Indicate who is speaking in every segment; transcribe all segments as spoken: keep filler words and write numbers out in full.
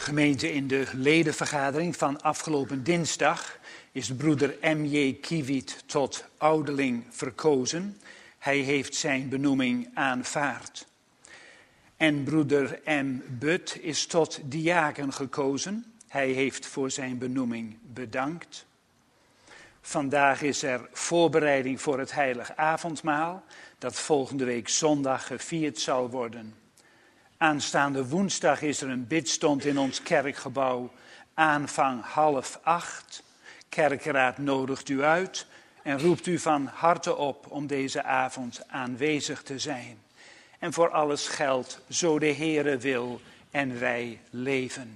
Speaker 1: Gemeente, in de ledenvergadering van afgelopen dinsdag is broeder M J Kiewiet tot ouderling verkozen. Hij heeft zijn benoeming aanvaard. En broeder M. But is tot diaken gekozen. Hij heeft voor zijn benoeming bedankt. Vandaag is er voorbereiding voor het heilig avondmaal, dat volgende week zondag gevierd zal worden. Aanstaande woensdag is er een bidstond in ons kerkgebouw, aanvang half acht. Kerkraad nodigt u uit en roept u van harte op om deze avond aanwezig te zijn. En voor alles geldt, zo de Heere wil en wij leven.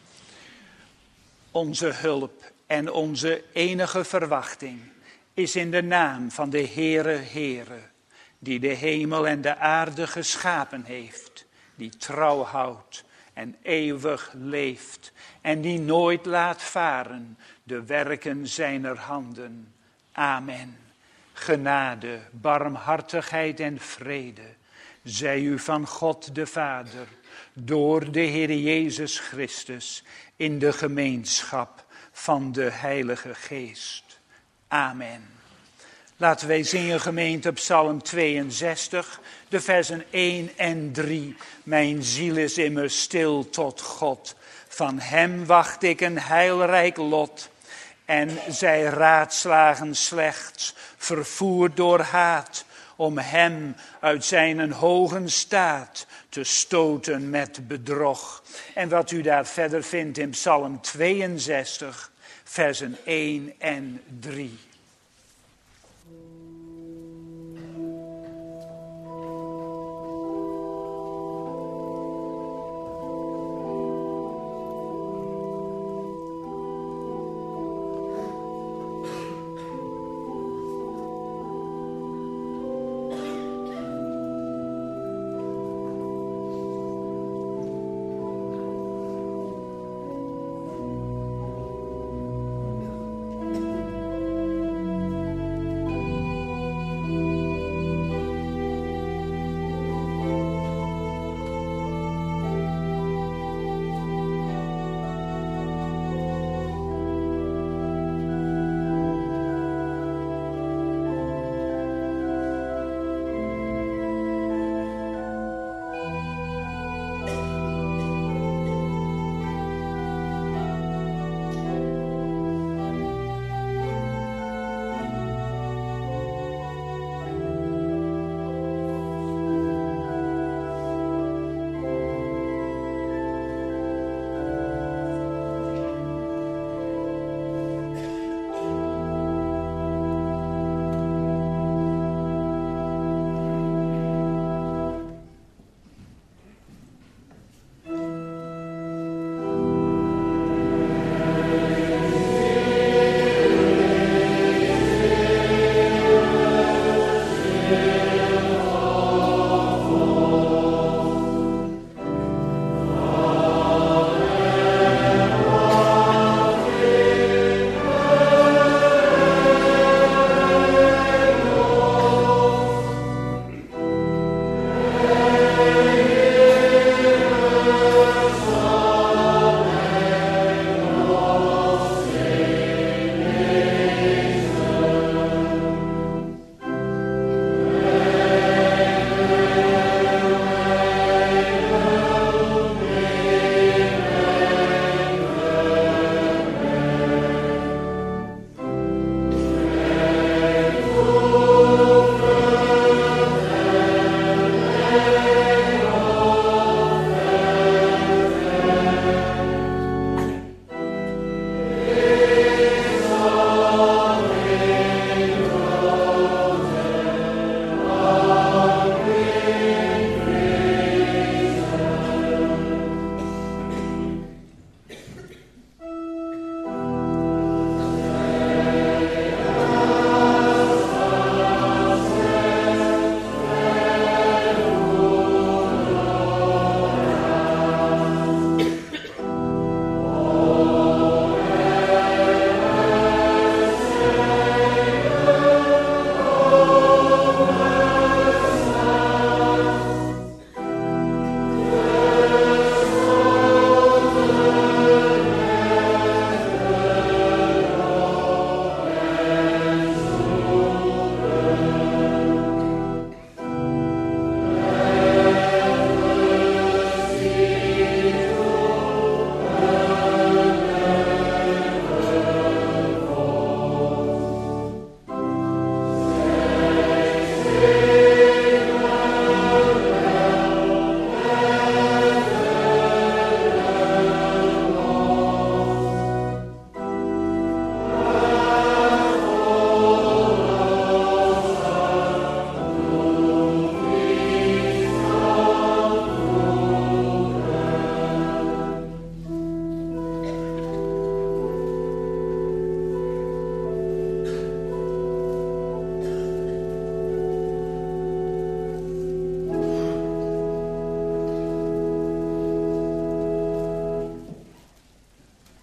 Speaker 1: Onze hulp en onze enige verwachting is in de naam van de Heere Heere, die de hemel en de aarde geschapen heeft, die trouw houdt en eeuwig leeft en die nooit laat varen de werken zijner handen. Amen. Genade, barmhartigheid en vrede zij u van God de Vader, door de Heer Jezus Christus, in de gemeenschap van de Heilige Geest. Amen. Laten wij zingen, gemeente, Psalm tweeënzestig, de versen één en drie. Mijn ziel is immers stil tot God. Van hem wacht ik een heilrijk lot. En zij raadslagen slechts, vervoerd door haat, om hem uit zijn hogen staat te stoten met bedrog. En wat u daar verder vindt in Psalm tweeënzestig, versen één en drie.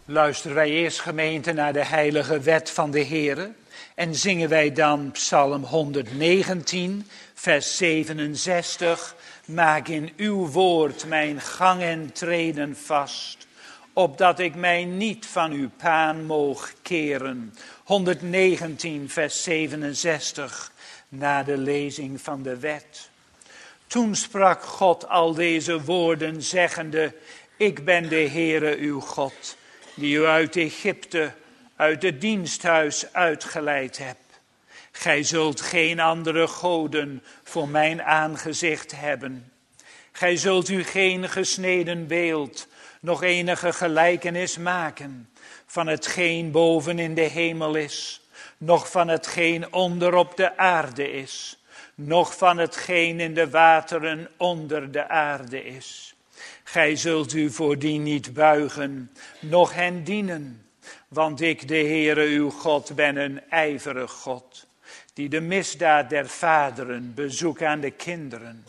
Speaker 1: Luisteren wij eerst, gemeente, naar de heilige wet van de Heere en zingen wij dan Psalm honderdnegentien, vers zevenenzestig. Maak in uw woord mijn gang en treden vast, opdat ik mij niet van uw paan moog keren. honderdnegentien, vers zevenenzestig, na de lezing van de wet. Toen sprak God al deze woorden, zeggende: Ik ben de Heere uw God, die u uit Egypte, uit het diensthuis uitgeleid heb. Gij zult geen andere goden voor mijn aangezicht hebben. Gij zult u geen gesneden beeld, nog enige gelijkenis maken van hetgeen boven in de hemel is, noch van hetgeen onder op de aarde is, noch van hetgeen in de wateren onder de aarde is. Gij zult u voor die niet buigen, noch hen dienen, want ik, de Heere uw God, ben een ijverig God, die de misdaad der vaderen bezoekt aan de kinderen,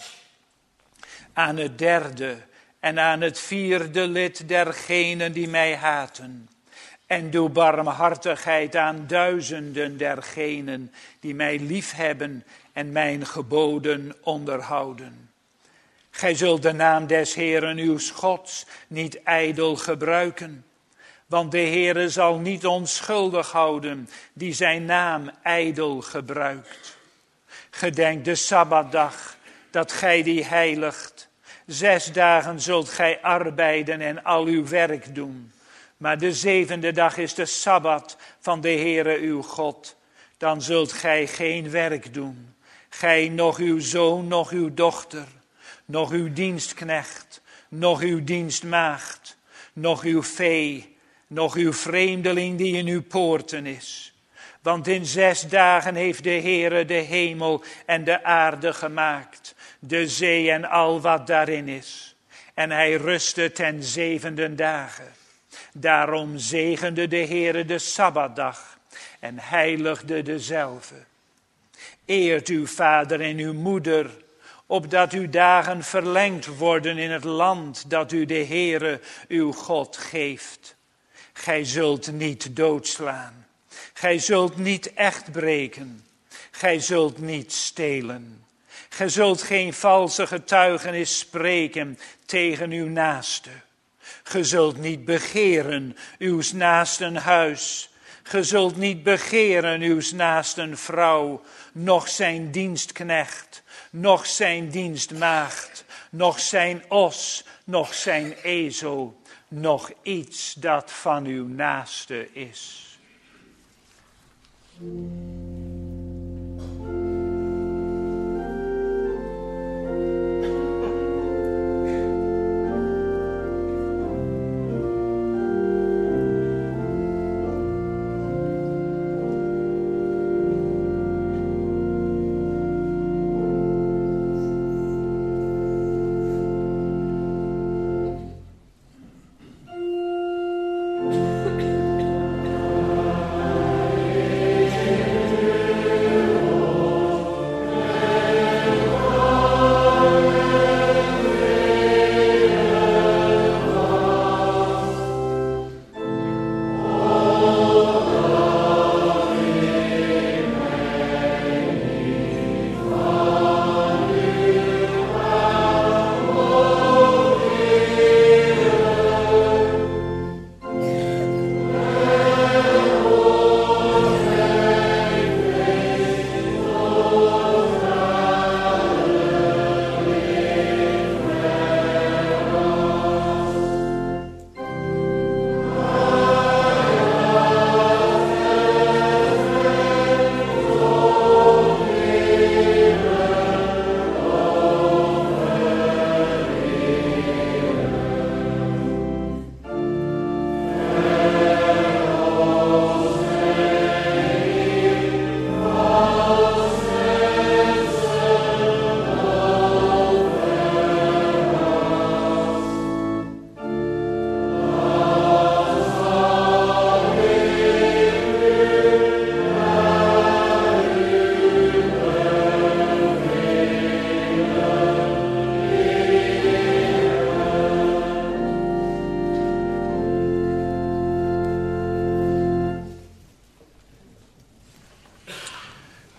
Speaker 1: aan het derde en aan het vierde lid dergenen die mij haten, en doe barmhartigheid aan duizenden dergenen die mij liefhebben en mijn geboden onderhouden. Gij zult de naam des Heeren uw Gods niet ijdel gebruiken, want de Heere zal niet onschuldig houden die zijn naam ijdel gebruikt. Gedenk de Sabbatdag, dat gij die heiligt. Zes dagen zult gij arbeiden en al uw werk doen. Maar de zevende dag is de Sabbat van de Heere uw God. Dan zult gij geen werk doen. Gij, noch uw zoon, noch uw dochter, noch uw dienstknecht, noch uw dienstmaagd, noch uw vee, noch uw vreemdeling die in uw poorten is. Want in zes dagen heeft de Heere de hemel en de aarde gemaakt, de zee en al wat daarin is. En hij rustte ten zevende dagen. Daarom zegende de Heere de Sabbatdag en heiligde dezelve. Eert uw vader en uw moeder, opdat uw dagen verlengd worden in het land dat u de Heere uw God geeft. Gij zult niet doodslaan. Gij zult niet echt breken. Gij zult niet stelen. Gij zult geen valse getuigenis spreken tegen uw naaste. Ge zult niet begeren uws naasten huis. Ge zult niet begeren uws naasten vrouw, noch zijn dienstknecht, noch zijn dienstmaagd, noch zijn os, noch zijn ezel, noch iets dat van uw naaste is.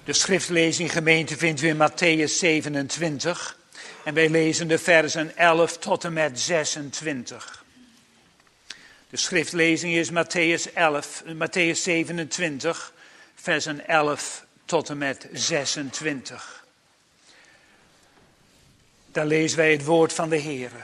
Speaker 1: De schriftlezing, gemeente, vindt u in Mattheüs zevenentwintig. En wij lezen de versen elf tot en met zesentwintig. De schriftlezing is Mattheüs, elf, Mattheüs zevenentwintig, versen elf tot en met zesentwintig. Daar lezen wij het woord van de Heere.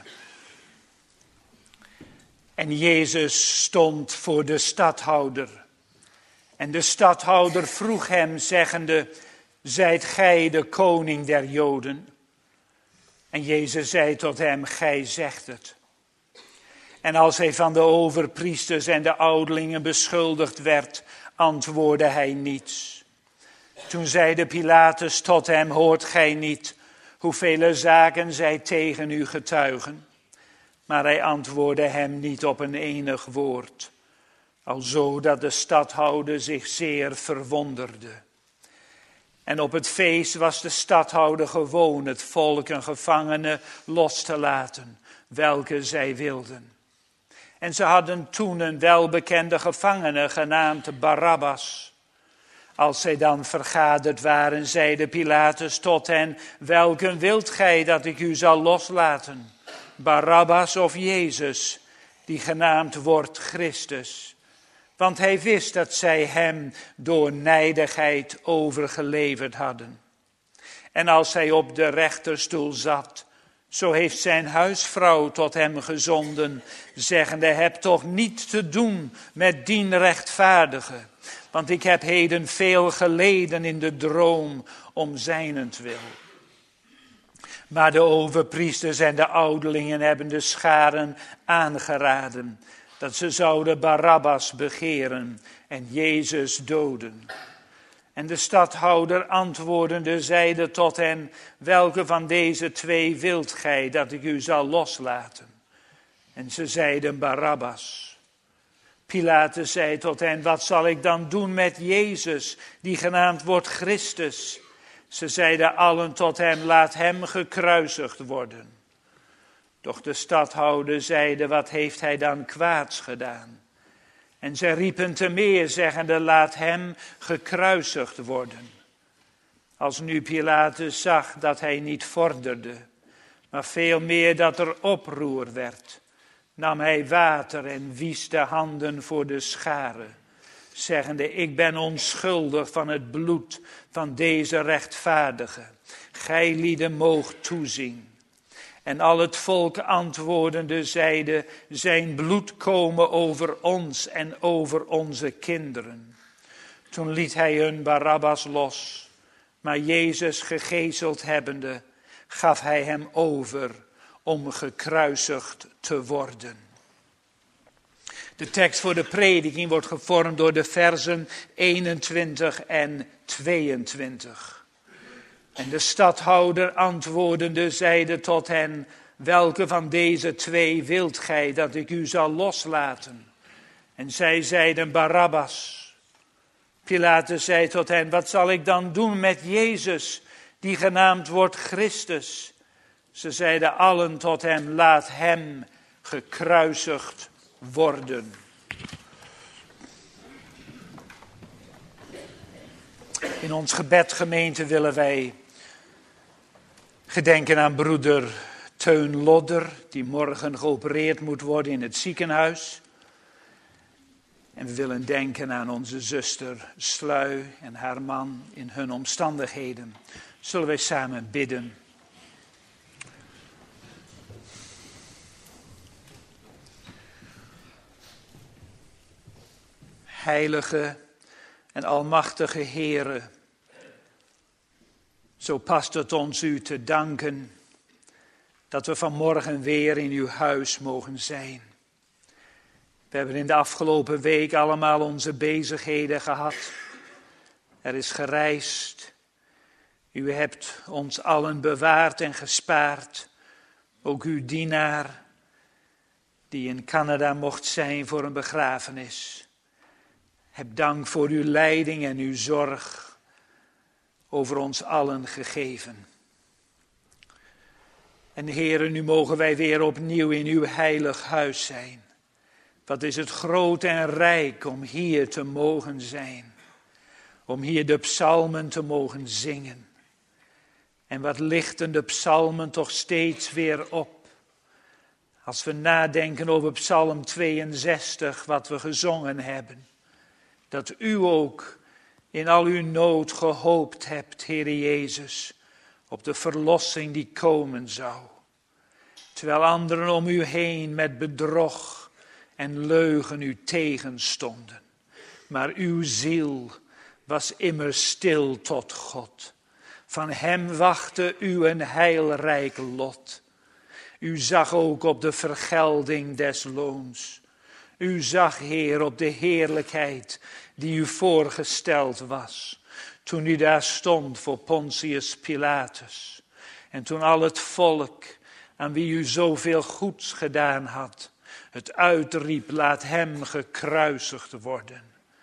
Speaker 1: En Jezus stond voor de stadhouder. En de stadhouder vroeg hem, zeggende: zijt gij de koning der Joden? En Jezus zei tot hem: gij zegt het. En als hij van de overpriesters en de ouderlingen beschuldigd werd, antwoordde hij niets. Toen zeide Pilatus tot hem: hoort gij niet hoeveel zaken zij tegen u getuigen? Maar hij antwoordde hem niet op een enig woord, alzo dat de stadhouder zich zeer verwonderde. En op het feest was de stadhouder gewoon het volk en gevangenen los te laten, welke zij wilden. En ze hadden toen een welbekende gevangene genaamd Barabbas. Als zij dan vergaderd waren, zeide Pilatus tot hen: welke wilt gij dat ik u zal loslaten? Barabbas of Jezus, die genaamd wordt Christus? Want hij wist dat zij hem door nijdigheid overgeleverd hadden. En als hij op de rechterstoel zat, zo heeft zijn huisvrouw tot hem gezonden, zeggende: heb toch niet te doen met dien rechtvaardige, want ik heb heden veel geleden in de droom om zijnentwil. Maar de overpriesters en de ouderlingen hebben de scharen aangeraden dat ze zouden Barabbas begeren en Jezus doden. En de stadhouder antwoordende zeide tot hen: welke van deze twee wilt gij dat ik u zal loslaten? En ze zeiden: Barabbas. Pilatus zei tot hen: wat zal ik dan doen met Jezus, die genaamd wordt Christus? Ze zeiden allen tot hem: laat hem gekruisigd worden. Doch de stadhouder zeide: wat heeft hij dan kwaads gedaan? En zij riepen te meer, zeggende: laat hem gekruisigd worden. Als nu Pilatus zag dat hij niet vorderde, maar veel meer dat er oproer werd, nam hij water en wiesch de handen voor de scharen, zeggende: ik ben onschuldig van het bloed van deze rechtvaardige. Gij lieden moogt toezien. En al het volk antwoordende zeide: zijn bloed komen over ons en over onze kinderen. Toen liet hij hun Barabbas los, maar Jezus gegezeld hebbende, gaf hij hem over om gekruisigd te worden. De tekst voor de prediking wordt gevormd door de versen eenentwintig en tweeëntwintig. En de stadhouder antwoordende zeide tot hen: welke van deze twee wilt gij dat ik u zal loslaten? En zij zeiden: Barabbas. Pilatus zei tot hen: wat zal ik dan doen met Jezus, die genaamd wordt Christus? Ze zeiden allen tot hem: laat hem gekruisigd worden. In ons gebed, gemeente, willen wij gedenken aan broeder Teun Lodder, die morgen geopereerd moet worden in het ziekenhuis. En we willen denken aan onze zuster Slui en haar man in hun omstandigheden. Zullen wij samen bidden? Heilige en almachtige Heere, zo past het ons u te danken dat we vanmorgen weer in uw huis mogen zijn. We hebben in de afgelopen week allemaal onze bezigheden gehad. Er is gereisd. U hebt ons allen bewaard en gespaard. Ook uw dienaar die in Canada mocht zijn voor een begrafenis. Heb dank voor uw leiding en uw zorg over ons allen gegeven. En Heere, nu mogen wij weer opnieuw in uw heilig huis zijn. Wat is het groot en rijk om hier te mogen zijn. om hier de psalmen te mogen zingen. En wat lichten de psalmen toch steeds weer op. Als we nadenken over psalm tweeënzestig, wat we gezongen hebben. Dat u ook in al uw nood gehoopt hebt, Heere Jezus, op de verlossing die komen zou. Terwijl anderen om u heen met bedrog en leugen u tegenstonden. Maar uw ziel was immer stil tot God. Van hem wachtte u een heilrijk lot. U zag ook op de vergelding des loons. U zag, Heer, op de heerlijkheid die u voorgesteld was. Toen u daar stond voor Pontius Pilatus. En toen al het volk, aan wie u zoveel goeds gedaan had, het uitriep, laat hem gekruisigd worden.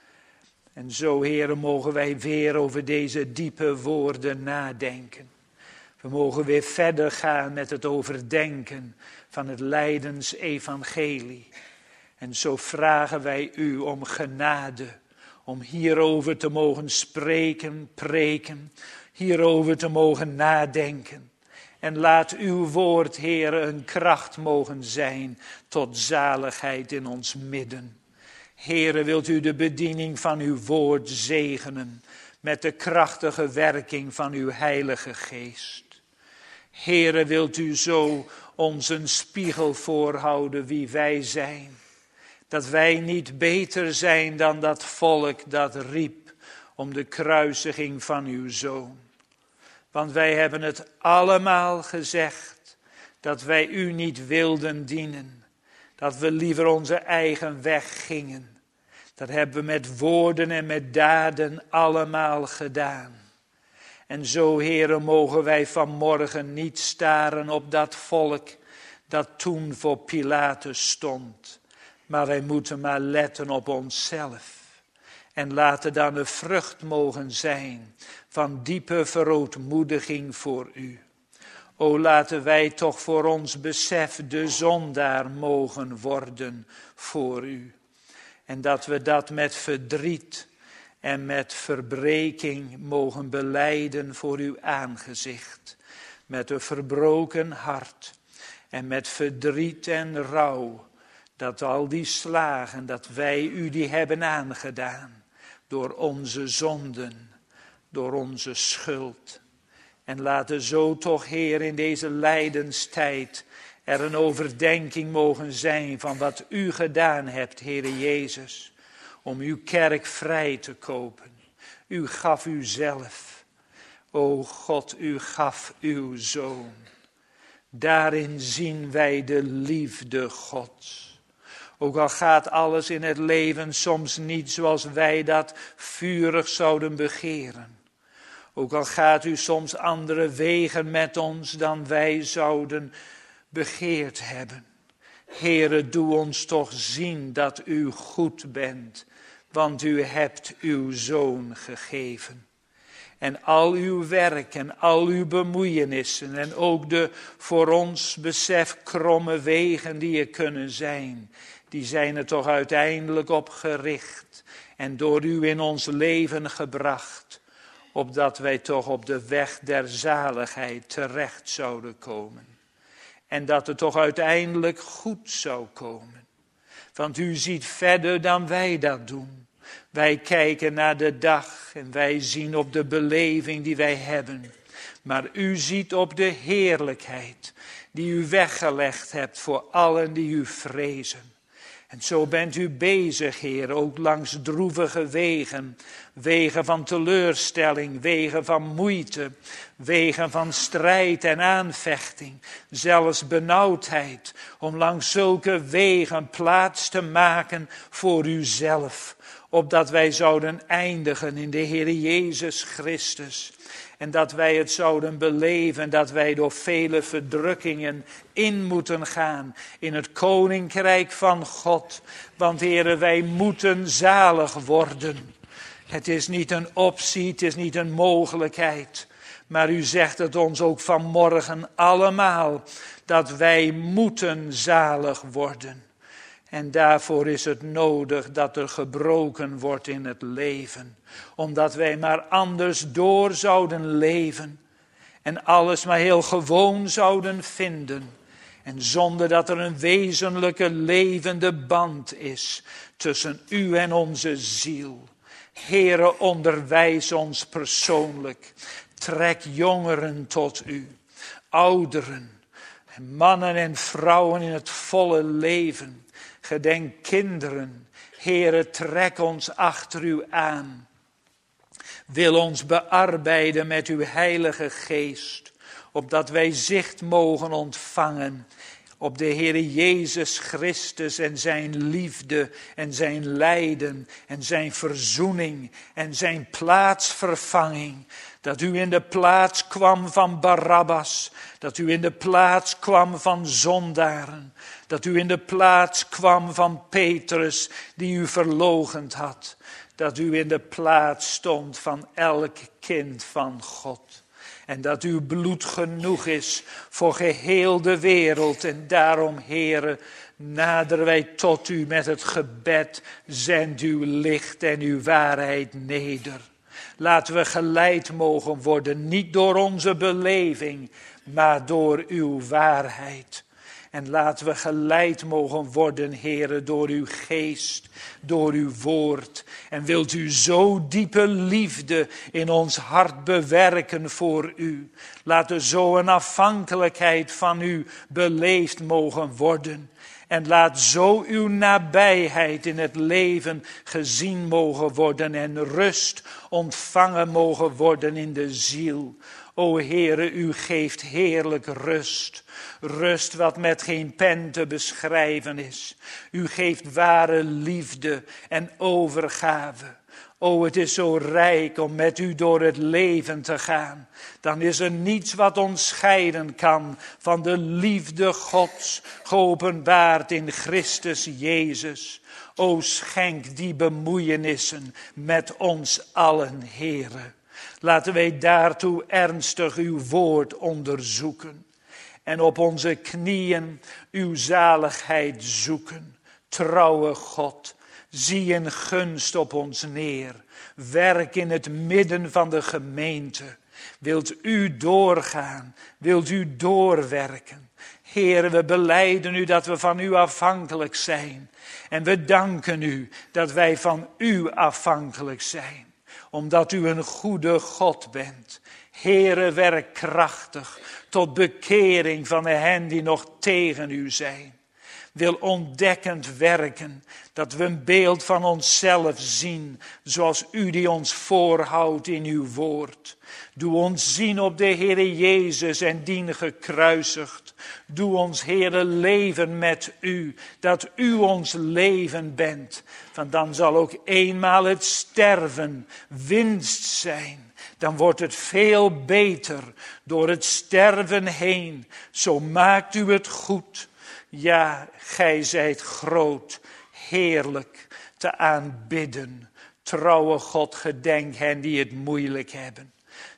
Speaker 1: En zo, Heere, mogen wij weer over deze diepe woorden nadenken. We mogen weer verder gaan met het overdenken van het lijdensevangelie. En zo vragen wij u om genade, om hierover te mogen spreken, preken, hierover te mogen nadenken. En laat uw woord, Heere, een kracht mogen zijn tot zaligheid in ons midden. Heere, wilt u de bediening van uw woord zegenen met de krachtige werking van uw Heilige Geest. Heere, wilt u zo ons een spiegel voorhouden wie wij zijn. Dat wij niet beter zijn dan dat volk dat riep om de kruisiging van uw Zoon. Want wij hebben het allemaal gezegd dat wij u niet wilden dienen. Dat we liever onze eigen weg gingen. Dat hebben we met woorden en met daden allemaal gedaan. En zo, Heere, mogen wij vanmorgen niet staren op dat volk dat toen voor Pilatus stond. Maar wij moeten maar letten op onszelf. En laten dan een vrucht mogen zijn van diepe verootmoediging voor u. O, laten wij toch voor ons besef de zondaar mogen worden voor u. En dat we dat met verdriet en met verbreking mogen belijden voor uw aangezicht. Met een verbroken hart en met verdriet en rouw. Dat al die slagen, dat wij u die hebben aangedaan. Door onze zonden, door onze schuld. En laten zo toch, Heer, in deze lijdenstijd er een overdenking mogen zijn van wat u gedaan hebt, Heere Jezus. Om uw kerk vrij te kopen. U gaf uzelf. O God, u gaf uw Zoon. Daarin zien wij de liefde Gods. Ook al gaat alles in het leven soms niet zoals wij dat vurig zouden begeren. Ook al gaat u soms andere wegen met ons dan wij zouden begeerd hebben. Heere, doe ons toch zien dat u goed bent, want u hebt uw Zoon gegeven. En al uw werk en al uw bemoeienissen en ook de voor ons besef kromme wegen die er kunnen zijn, die zijn er toch uiteindelijk op gericht en door u in ons leven gebracht, opdat wij toch op de weg der zaligheid terecht zouden komen. En dat het toch uiteindelijk goed zou komen. Want u ziet verder dan wij dat doen. Wij kijken naar de dag en wij zien op de beleving die wij hebben. Maar u ziet op de heerlijkheid die u weggelegd hebt voor allen die u vrezen. En zo bent u bezig, Heer, ook langs droevige wegen. Wegen van teleurstelling, wegen van moeite, wegen van strijd en aanvechting. Zelfs benauwdheid, om langs zulke wegen plaats te maken voor uzelf. Opdat wij zouden eindigen in de Heer Jezus Christus. En dat wij het zouden beleven, dat wij door vele verdrukkingen in moeten gaan in het koninkrijk van God. Want Heere, wij moeten zalig worden. Het is niet een optie, het is niet een mogelijkheid. Maar u zegt het ons ook vanmorgen allemaal, dat wij moeten zalig worden. En daarvoor is het nodig dat er gebroken wordt in het leven. Omdat wij maar anders door zouden leven. En alles maar heel gewoon zouden vinden. En zonder dat er een wezenlijke levende band is tussen u en onze ziel. Heere, onderwijs ons persoonlijk. Trek jongeren tot u. Ouderen. Mannen en vrouwen in het volle leven. Gedenk kinderen. Heere, trek ons achter u aan. Wil ons bearbeiden met uw heilige geest. Opdat wij zicht mogen ontvangen op de Heere Jezus Christus en zijn liefde en zijn lijden en zijn verzoening en zijn plaatsvervanging. Dat u in de plaats kwam van Barabbas, dat u in de plaats kwam van zondaren, dat u in de plaats kwam van Petrus die u verloochend had, dat u in de plaats stond van elk kind van God. En dat uw bloed genoeg is voor geheel de wereld. En daarom, Heere, naderen wij tot u met het gebed. Zend uw licht en uw waarheid neder. Laten we geleid mogen worden, niet door onze beleving, maar door uw waarheid. En laten we geleid mogen worden, Heere, door uw geest, door uw woord. En wilt u zo diepe liefde in ons hart bewerken voor u. Laat er zo een afhankelijkheid van u beleefd mogen worden. En laat zo uw nabijheid in het leven gezien mogen worden en rust ontvangen mogen worden in de ziel. O Heere, u geeft heerlijk rust. Rust wat met geen pen te beschrijven is. U geeft ware liefde en overgave. O, het is zo rijk om met u door het leven te gaan. Dan is er niets wat ons scheiden kan van de liefde Gods, geopenbaard in Christus Jezus. O, schenk die bemoeienissen met ons allen, Heere. Laten wij daartoe ernstig uw woord onderzoeken. En op onze knieën uw zaligheid zoeken. Trouwe God, zie in gunst op ons neer. Werk in het midden van de gemeente. Wilt u doorgaan? Wilt u doorwerken? Heere, we belijden u dat we van u afhankelijk zijn. En we danken u dat wij van u afhankelijk zijn. Omdat u een goede God bent. Heere, werk krachtig tot bekering van de hen die nog tegen u zijn. Wil ontdekkend werken, dat we een beeld van onszelf zien, zoals u die ons voorhoudt in uw woord. Doe ons zien op de Heere Jezus en dien gekruisigd. Doe ons, Heere, leven met u, dat u ons leven bent. Want dan zal ook eenmaal het sterven winst zijn. Dan wordt het veel beter door het sterven heen. Zo maakt u het goed. Ja, gij zijt groot, heerlijk te aanbidden. Trouwe God, gedenk hen die het moeilijk hebben.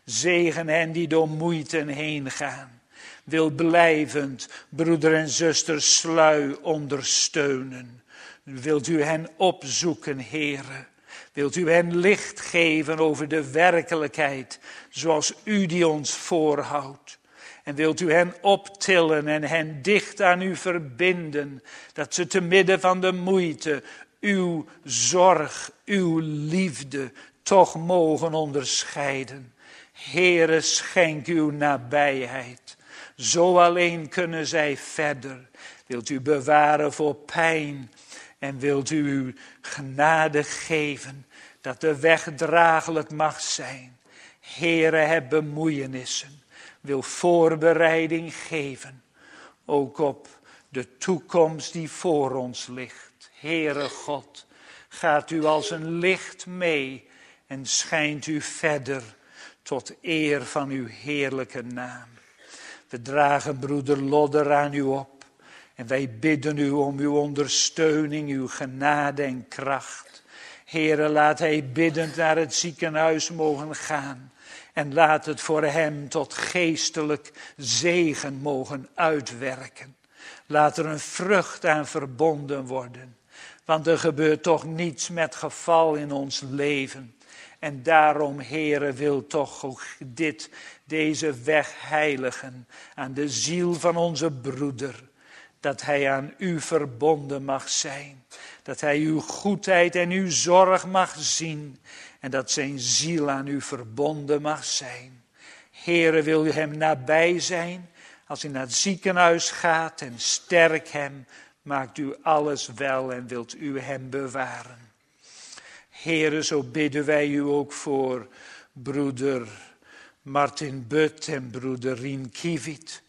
Speaker 1: Zegen hen die door moeite heen gaan. Wil blijvend broeder en zuster Slui ondersteunen. Wilt u hen opzoeken, Heere. Wilt u hen licht geven over de werkelijkheid, zoals u die ons voorhoudt. En wilt u hen optillen en hen dicht aan u verbinden, dat ze te midden van de moeite uw zorg, uw liefde toch mogen onderscheiden. Heere, schenk uw nabijheid. Zo alleen kunnen zij verder. Wilt u bewaren voor pijn en wilt u uw genade geven, dat de weg draaglijk mag zijn. Heere, heb bemoeienissen. Wil voorbereiding geven, ook op de toekomst die voor ons ligt. Heere God, gaat u als een licht mee en schijnt u verder tot eer van uw heerlijke naam. We dragen broeder Lodder aan u op en wij bidden u om uw ondersteuning, uw genade en kracht. Heere, laat hij biddend naar het ziekenhuis mogen gaan. En laat het voor hem tot geestelijk zegen mogen uitwerken. Laat er een vrucht aan verbonden worden. Want er gebeurt toch niets met geval in ons leven. En daarom, Heere, wil toch ook dit, deze weg heiligen aan de ziel van onze broeder. Dat hij aan u verbonden mag zijn. Dat hij uw goedheid en uw zorg mag zien. En dat zijn ziel aan u verbonden mag zijn. Heere, wil u hem nabij zijn. Als u naar het ziekenhuis gaat en sterk hem. Maakt u alles wel en wilt u hem bewaren. Heere, zo bidden wij u ook voor broeder Martin But en broeder Rien Kiewit.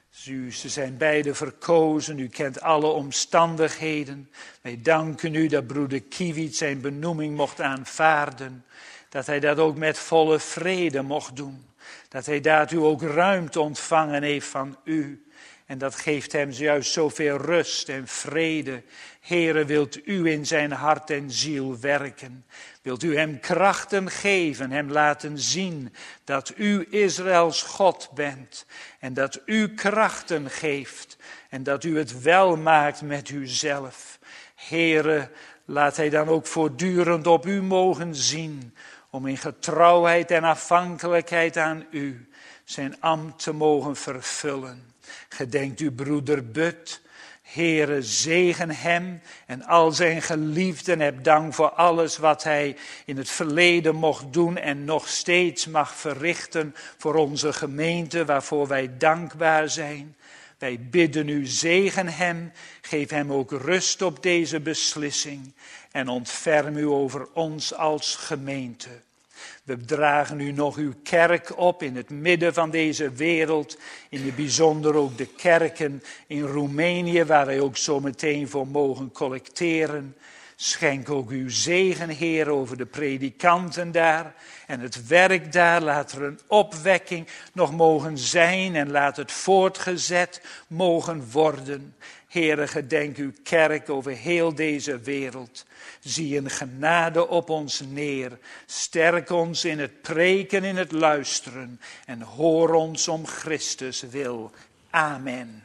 Speaker 1: Ze zijn beide verkozen, u kent alle omstandigheden. Wij danken u dat broeder Kiewit zijn benoeming mocht aanvaarden. Dat hij dat ook met volle vrede mocht doen. Dat hij daartoe ook ruimte ontvangen heeft van u. En dat geeft hem juist zoveel rust en vrede. Heere, wilt u in zijn hart en ziel werken? Wilt u hem krachten geven, hem laten zien dat u Israëls God bent. En dat u krachten geeft en dat u het wel maakt met uzelf. Heere, laat hij dan ook voortdurend op u mogen zien. Om in getrouwheid en afhankelijkheid aan u zijn ambt te mogen vervullen. Gedenkt uw broeder But. Heere, zegen hem en al zijn geliefden. Heb dank voor alles wat hij in het verleden mocht doen en nog steeds mag verrichten voor onze gemeente, waarvoor wij dankbaar zijn. Wij bidden u, zegen hem, geef hem ook rust op deze beslissing en ontferm u over ons als gemeente. We dragen u nog uw kerk op in het midden van deze wereld. In het bijzonder ook de kerken in Roemenië, waar wij ook zo meteen voor mogen collecteren. Schenk ook uw zegen, Heer, over de predikanten daar en het werk daar. Laat er een opwekking nog mogen zijn en laat het voortgezet mogen worden. Heere, gedenk uw kerk over heel deze wereld. Zie een genade op ons neer. Sterk ons in het preken, in het luisteren. En hoor ons om Christus wil. Amen.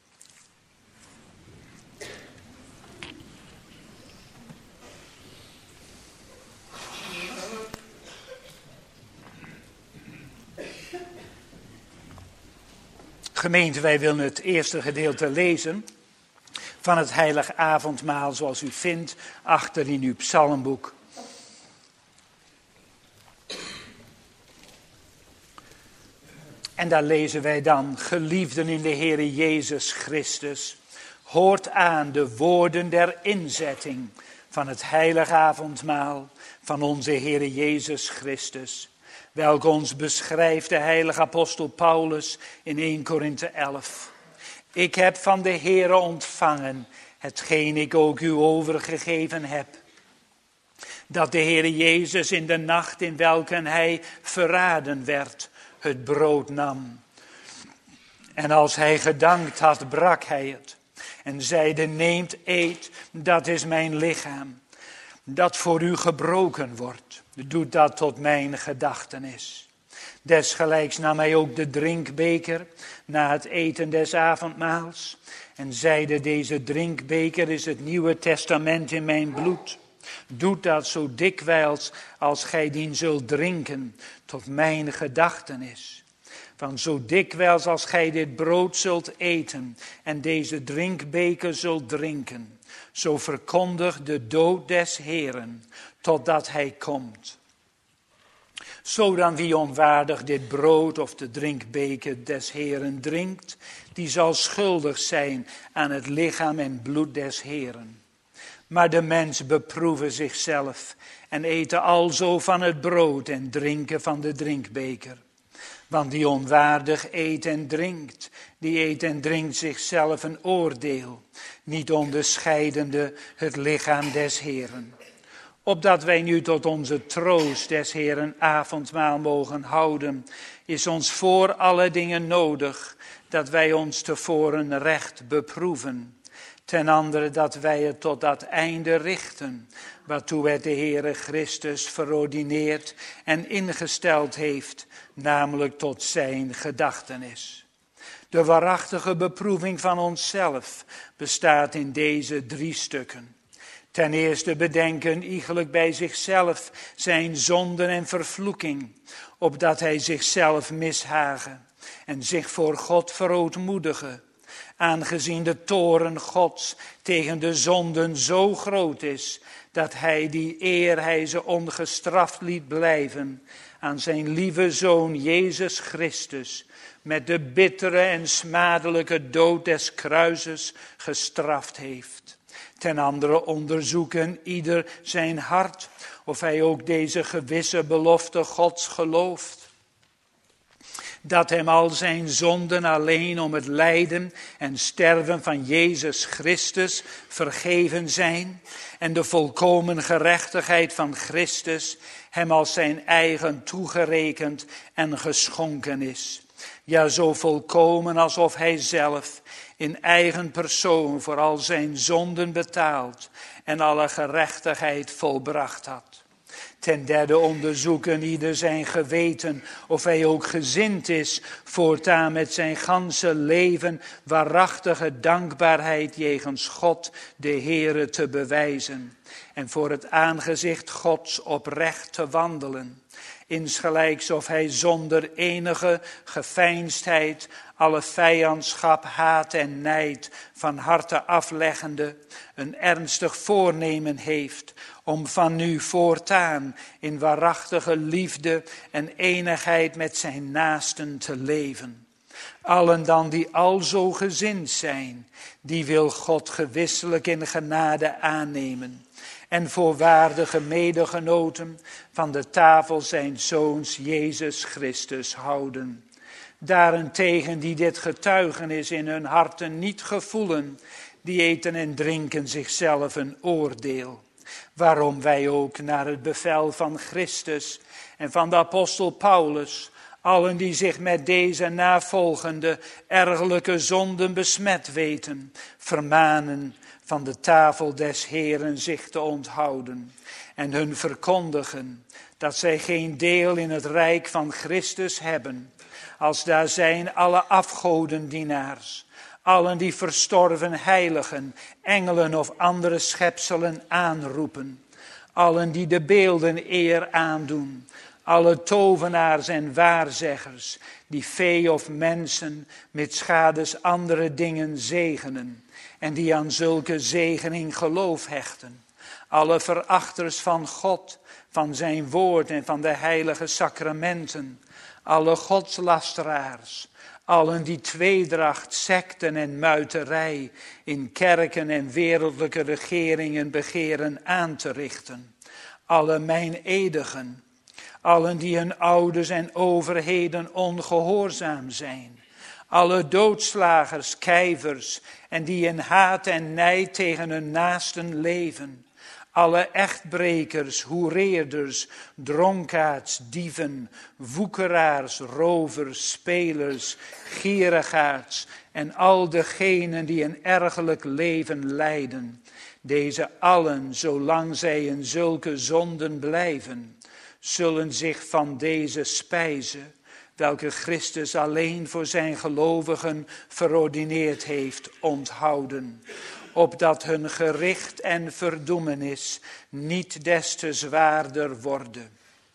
Speaker 1: Gemeente, wij willen het eerste gedeelte lezen van het heilige avondmaal, zoals u vindt, achter in uw psalmboek. En daar lezen wij dan: geliefden in de Heere Jezus Christus, hoort aan de woorden der inzetting van het heilige avondmaal van onze Heere Jezus Christus, welke ons beschrijft de heilige apostel Paulus in eerste Korinthe elf. Ik heb van de Heere ontvangen, hetgeen ik ook u overgegeven heb. Dat de Heere Jezus in de nacht in welke hij verraden werd, het brood nam. En als hij gedankt had, brak hij het. En zeide, neemt, eet, dat is mijn lichaam, dat voor u gebroken wordt. Doet dat tot mijn gedachtenis. Desgelijks nam hij ook de drinkbeker na het eten des avondmaals. En zeide, deze drinkbeker is het Nieuwe Testament in mijn bloed. Doet dat zo dikwijls als gij dien zult drinken, tot mijn gedachtenis. Want zo dikwijls als gij dit brood zult eten en deze drinkbeker zult drinken, zo verkondigt de dood des Heeren, totdat hij komt. Zo dan wie onwaardig dit brood of de drinkbeker des Heeren drinkt, die zal schuldig zijn aan het lichaam en bloed des Heeren. Maar de mens beproeve zichzelf en eten alzo van het brood en drinken van de drinkbeker. Want die onwaardig eet en drinkt, die eet en drinkt zichzelf een oordeel, niet onderscheidende het lichaam des Heeren. Opdat wij nu tot onze troost des Heeren avondmaal mogen houden, is ons voor alle dingen nodig dat wij ons tevoren recht beproeven. Ten andere dat wij het tot dat einde richten, waartoe het de Heere Christus verordineerd en ingesteld heeft, namelijk tot zijn gedachtenis. De waarachtige beproeving van onszelf bestaat in deze drie stukken. Ten eerste bedenken iegelijk bij zichzelf zijn zonden en vervloeking, opdat hij zichzelf mishagen en zich voor God verootmoedigen, aangezien de toorn Gods tegen de zonden zo groot is, dat hij die eer hij ze ongestraft liet blijven, aan zijn lieve Zoon Jezus Christus met de bittere en smadelijke dood des kruises gestraft heeft. Ten andere onderzoeken ieder zijn hart, of hij ook deze gewisse belofte Gods gelooft. Dat hem al zijn zonden alleen om het lijden en sterven van Jezus Christus vergeven zijn en de volkomen gerechtigheid van Christus hem als zijn eigen toegerekend en geschonken is. Ja, zo volkomen alsof hij zelf in eigen persoon voor al zijn zonden betaald en alle gerechtigheid volbracht had. Ten derde onderzoeken ieder zijn geweten of hij ook gezind is voortaan met zijn ganse leven waarachtige dankbaarheid jegens God de Heere te bewijzen en voor het aangezicht Gods oprecht te wandelen. Insgelijks of hij zonder enige geveinsdheid alle vijandschap, haat en nijd van harte afleggende een ernstig voornemen heeft om van nu voortaan in waarachtige liefde en eenigheid met zijn naasten te leven. Allen dan die alzo gezind zijn, die wil God gewisselijk in genade aannemen en voor waardige medegenoten van de tafel zijn Zoons Jezus Christus houden. Daarentegen die dit getuigenis in hun harten niet gevoelen, die eten en drinken zichzelf een oordeel. Waarom wij ook naar het bevel van Christus en van de apostel Paulus, allen die zich met deze navolgende ergelijke zonden besmet weten, vermanen van de tafel des Heeren zich te onthouden en hun verkondigen dat zij geen deel in het rijk van Christus hebben, als daar zijn alle afgodendienaars, allen die verstorven heiligen, engelen of andere schepselen aanroepen, allen die de beelden eer aandoen, alle tovenaars en waarzeggers, die vee of mensen met schades andere dingen zegenen en die aan zulke zegening geloof hechten, alle verachters van God, van zijn woord en van de heilige sacramenten, alle godslasteraars, allen die tweedracht, sekten en muiterij in kerken en wereldlijke regeringen begeren aan te richten, alle meineedigen, allen die hun ouders en overheden ongehoorzaam zijn, alle doodslagers, kijvers en die in haat en nijd tegen hun naasten leven, alle echtbrekers, hoereerders, dronkaards, dieven, woekeraars, rovers, spelers, gierigaards en al degenen die een ergerlijk leven leiden. Deze allen, zolang zij in zulke zonden blijven, zullen zich van deze spijze, welke Christus alleen voor zijn gelovigen verordineerd heeft, onthouden, opdat hun gericht en verdoemenis niet des te zwaarder worden.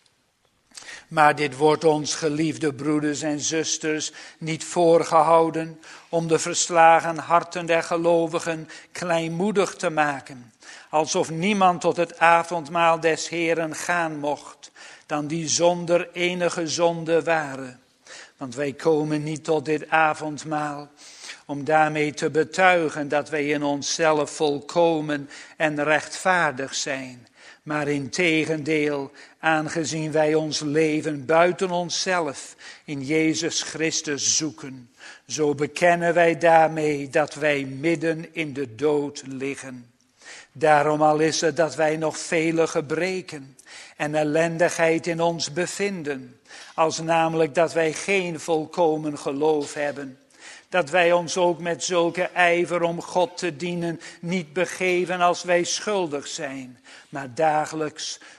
Speaker 1: Maar dit wordt ons, geliefde broeders en zusters, niet voorgehouden om de verslagen harten der gelovigen kleinmoedig te maken, alsof niemand tot het avondmaal des Heeren gaan mocht, dan die zonder enige zonde waren. Want wij komen niet tot dit avondmaal om daarmee te betuigen dat wij in onszelf volkomen en rechtvaardig zijn. Maar integendeel, aangezien wij ons leven buiten onszelf in Jezus Christus zoeken, zo bekennen wij daarmee dat wij midden in de dood liggen. Daarom al is het dat wij nog vele gebreken en ellendigheid in ons bevinden, als namelijk dat wij geen volkomen geloof hebben, dat wij ons ook met zulke ijver om God te dienen niet begeven als wij schuldig zijn, maar dagelijks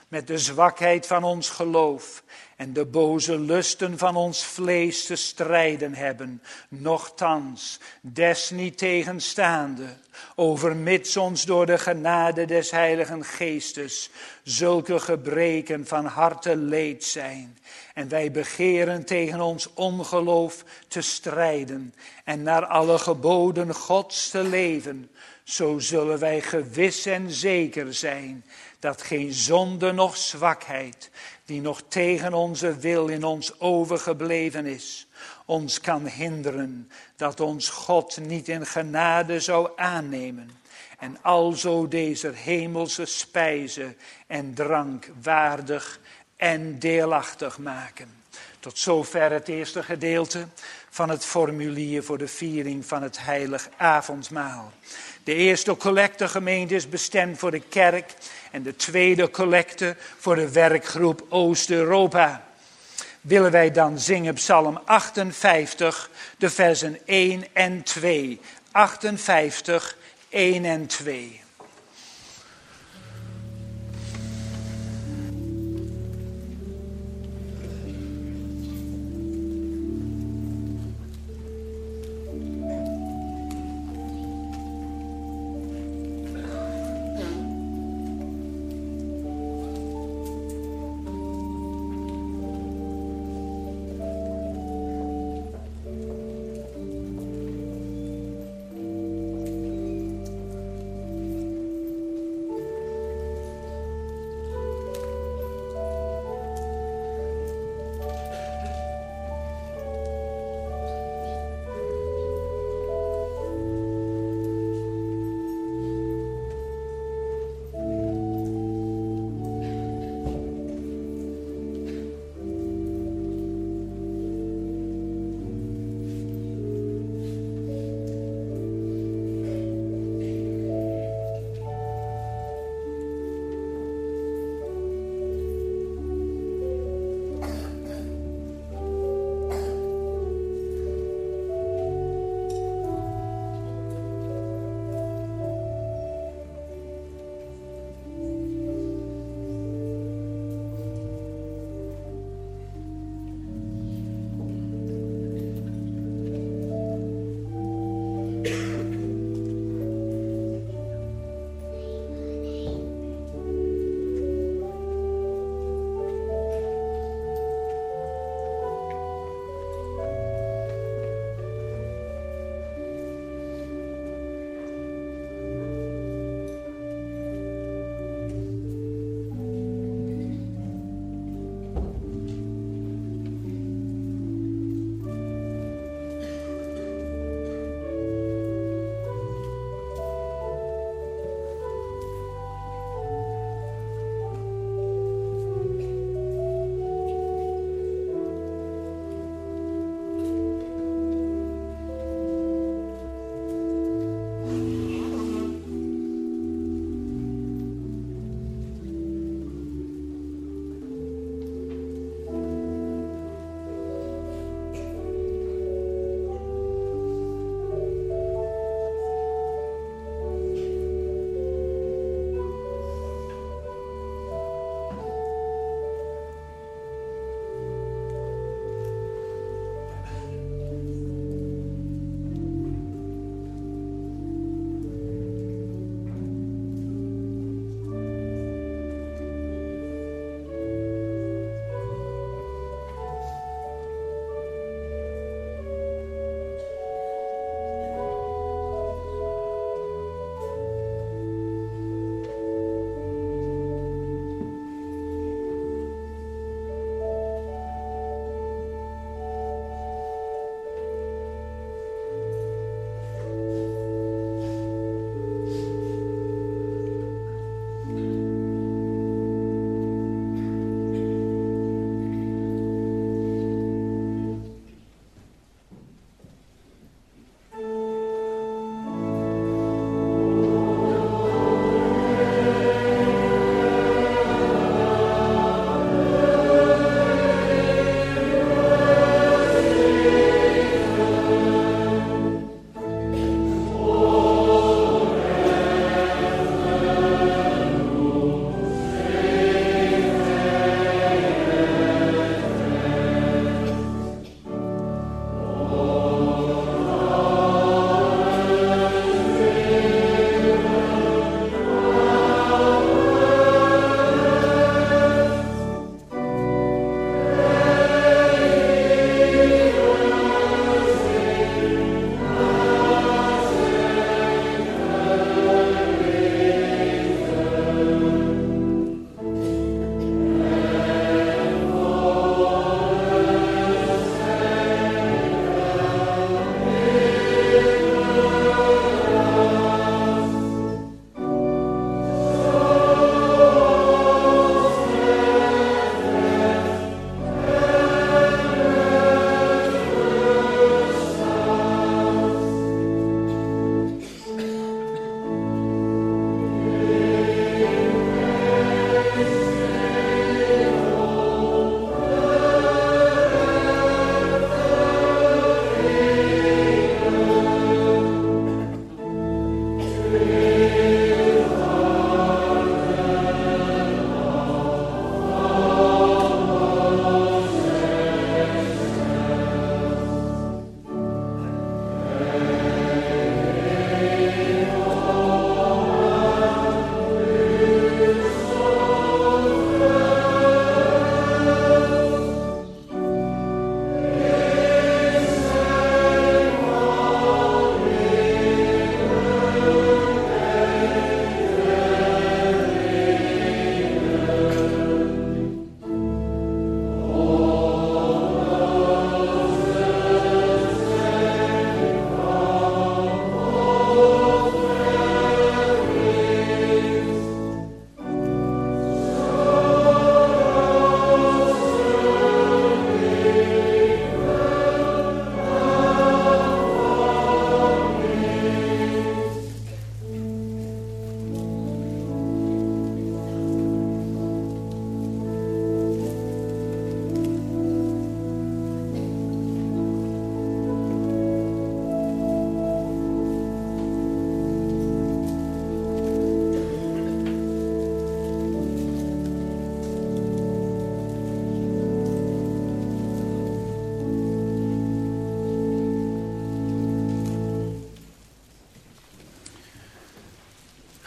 Speaker 1: met de zwakheid van ons geloof en de boze lusten van ons vlees te strijden hebben. Nochtans, desniettegenstaande, overmits ons door de genade des Heiligen Geestes zulke gebreken van harte leed zijn. En wij begeren tegen ons ongeloof te strijden en naar alle geboden Gods te leven. Zo zullen wij gewis en zeker zijn dat geen zonde noch zwakheid, die nog tegen onze wil in ons overgebleven is, ons kan hinderen dat ons God niet in genade zou aannemen en alzo deze hemelse spijze en drank waardig en deelachtig maken. Tot zover het eerste gedeelte van het formulier voor de viering van het heilig avondmaal. De eerste collectegemeente is bestemd voor de kerk en de tweede collecte voor de werkgroep Oost-Europa. Willen wij dan zingen Psalm achtenvijftig, de versen één en twee. achtenvijftig, één en twee.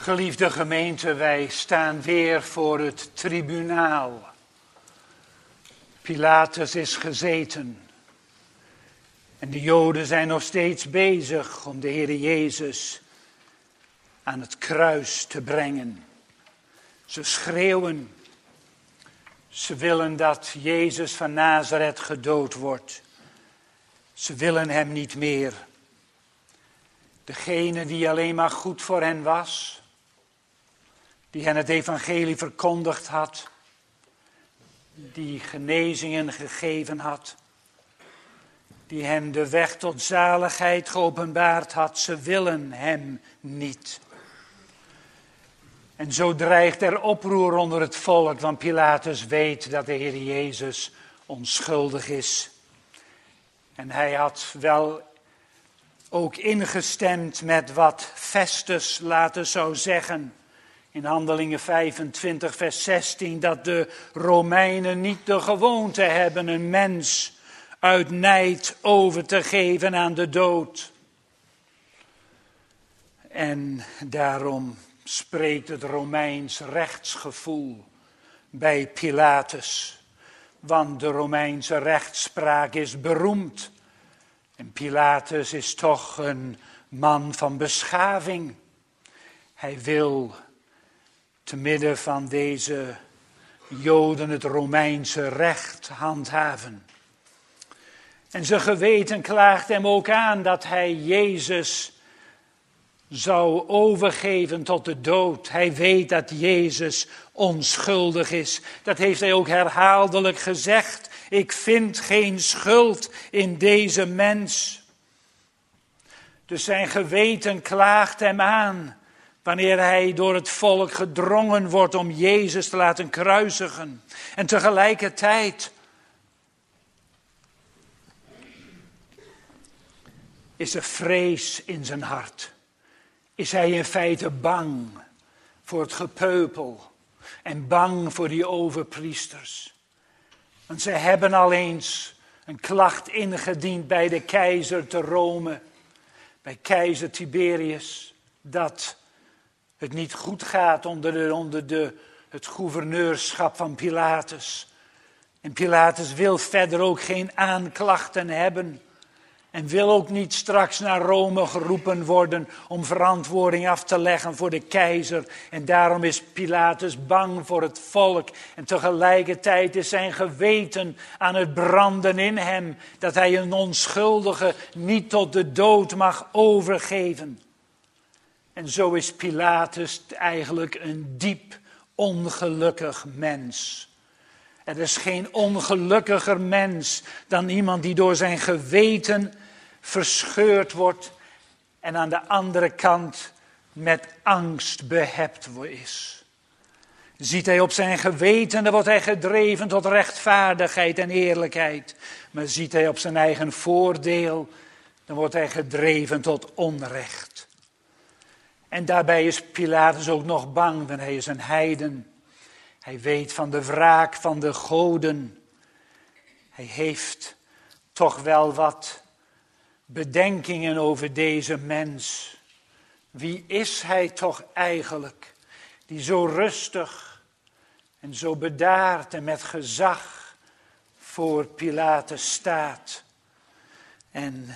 Speaker 1: Geliefde gemeente, wij staan weer voor het tribunaal. Pilatus is gezeten. En de Joden zijn nog steeds bezig om de Heer Jezus aan het kruis te brengen. Ze schreeuwen. Ze willen dat Jezus van Nazareth gedood wordt. Ze willen hem niet meer. Degene die alleen maar goed voor hen was, die hen het evangelie verkondigd had, die genezingen gegeven had, die hen de weg tot zaligheid geopenbaard had, ze willen hem niet. En zo dreigt er oproer onder het volk, want Pilatus weet dat de Heer Jezus onschuldig is. En hij had wel ook ingestemd met wat Festus later zou zeggen in Handelingen vijfentwintig vers zestien, dat de Romeinen niet de gewoonte hebben een mens uit nijd over te geven aan de dood. En daarom spreekt het Romeins rechtsgevoel bij Pilatus, want de Romeinse rechtspraak is beroemd. En Pilatus is toch een man van beschaving. Hij wil te midden van deze Joden het Romeinse recht handhaven. En zijn geweten klaagt hem ook aan dat hij Jezus zou overgeven tot de dood. Hij weet dat Jezus onschuldig is. Dat heeft hij ook herhaaldelijk gezegd. Ik vind geen schuld in deze mens. Dus zijn geweten klaagt hem aan wanneer hij door het volk gedrongen wordt om Jezus te laten kruisigen. En tegelijkertijd is er vrees in zijn hart. Is hij in feite bang voor het gepeupel en bang voor die overpriesters. Want zij hebben al eens een klacht ingediend bij de keizer te Rome, bij keizer Tiberius, dat het niet goed gaat onder, de, onder de, het gouverneurschap van Pilatus. En Pilatus wil verder ook geen aanklachten hebben. En wil ook niet straks naar Rome geroepen worden om verantwoording af te leggen voor de keizer. En daarom is Pilatus bang voor het volk. En tegelijkertijd is zijn geweten aan het branden in hem. Dat hij een onschuldige niet tot de dood mag overgeven. En zo is Pilatus eigenlijk een diep ongelukkig mens. Er is geen ongelukkiger mens dan iemand die door zijn geweten verscheurd wordt en aan de andere kant met angst behept is. Ziet hij op zijn geweten, dan wordt hij gedreven tot rechtvaardigheid en eerlijkheid. Maar ziet hij op zijn eigen voordeel, dan wordt hij gedreven tot onrecht. En daarbij is Pilatus ook nog bang, want hij is een heiden. Hij weet van de wraak van de goden. Hij heeft toch wel wat bedenkingen over deze mens. Wie is hij toch eigenlijk, die zo rustig en zo bedaard en met gezag voor Pilatus staat. En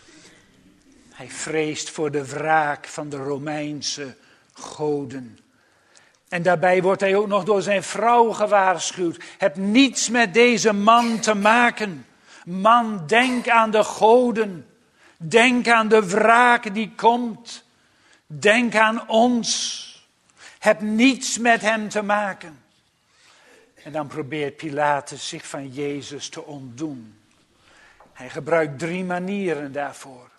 Speaker 1: hij vreest voor de wraak van de Romeinse goden. En daarbij wordt hij ook nog door zijn vrouw gewaarschuwd. Heb niets met deze man te maken. Man, denk aan de goden. Denk aan de wraak die komt. Denk aan ons. Heb niets met hem te maken. En dan probeert Pilatus zich van Jezus te ontdoen. Hij gebruikt drie manieren daarvoor.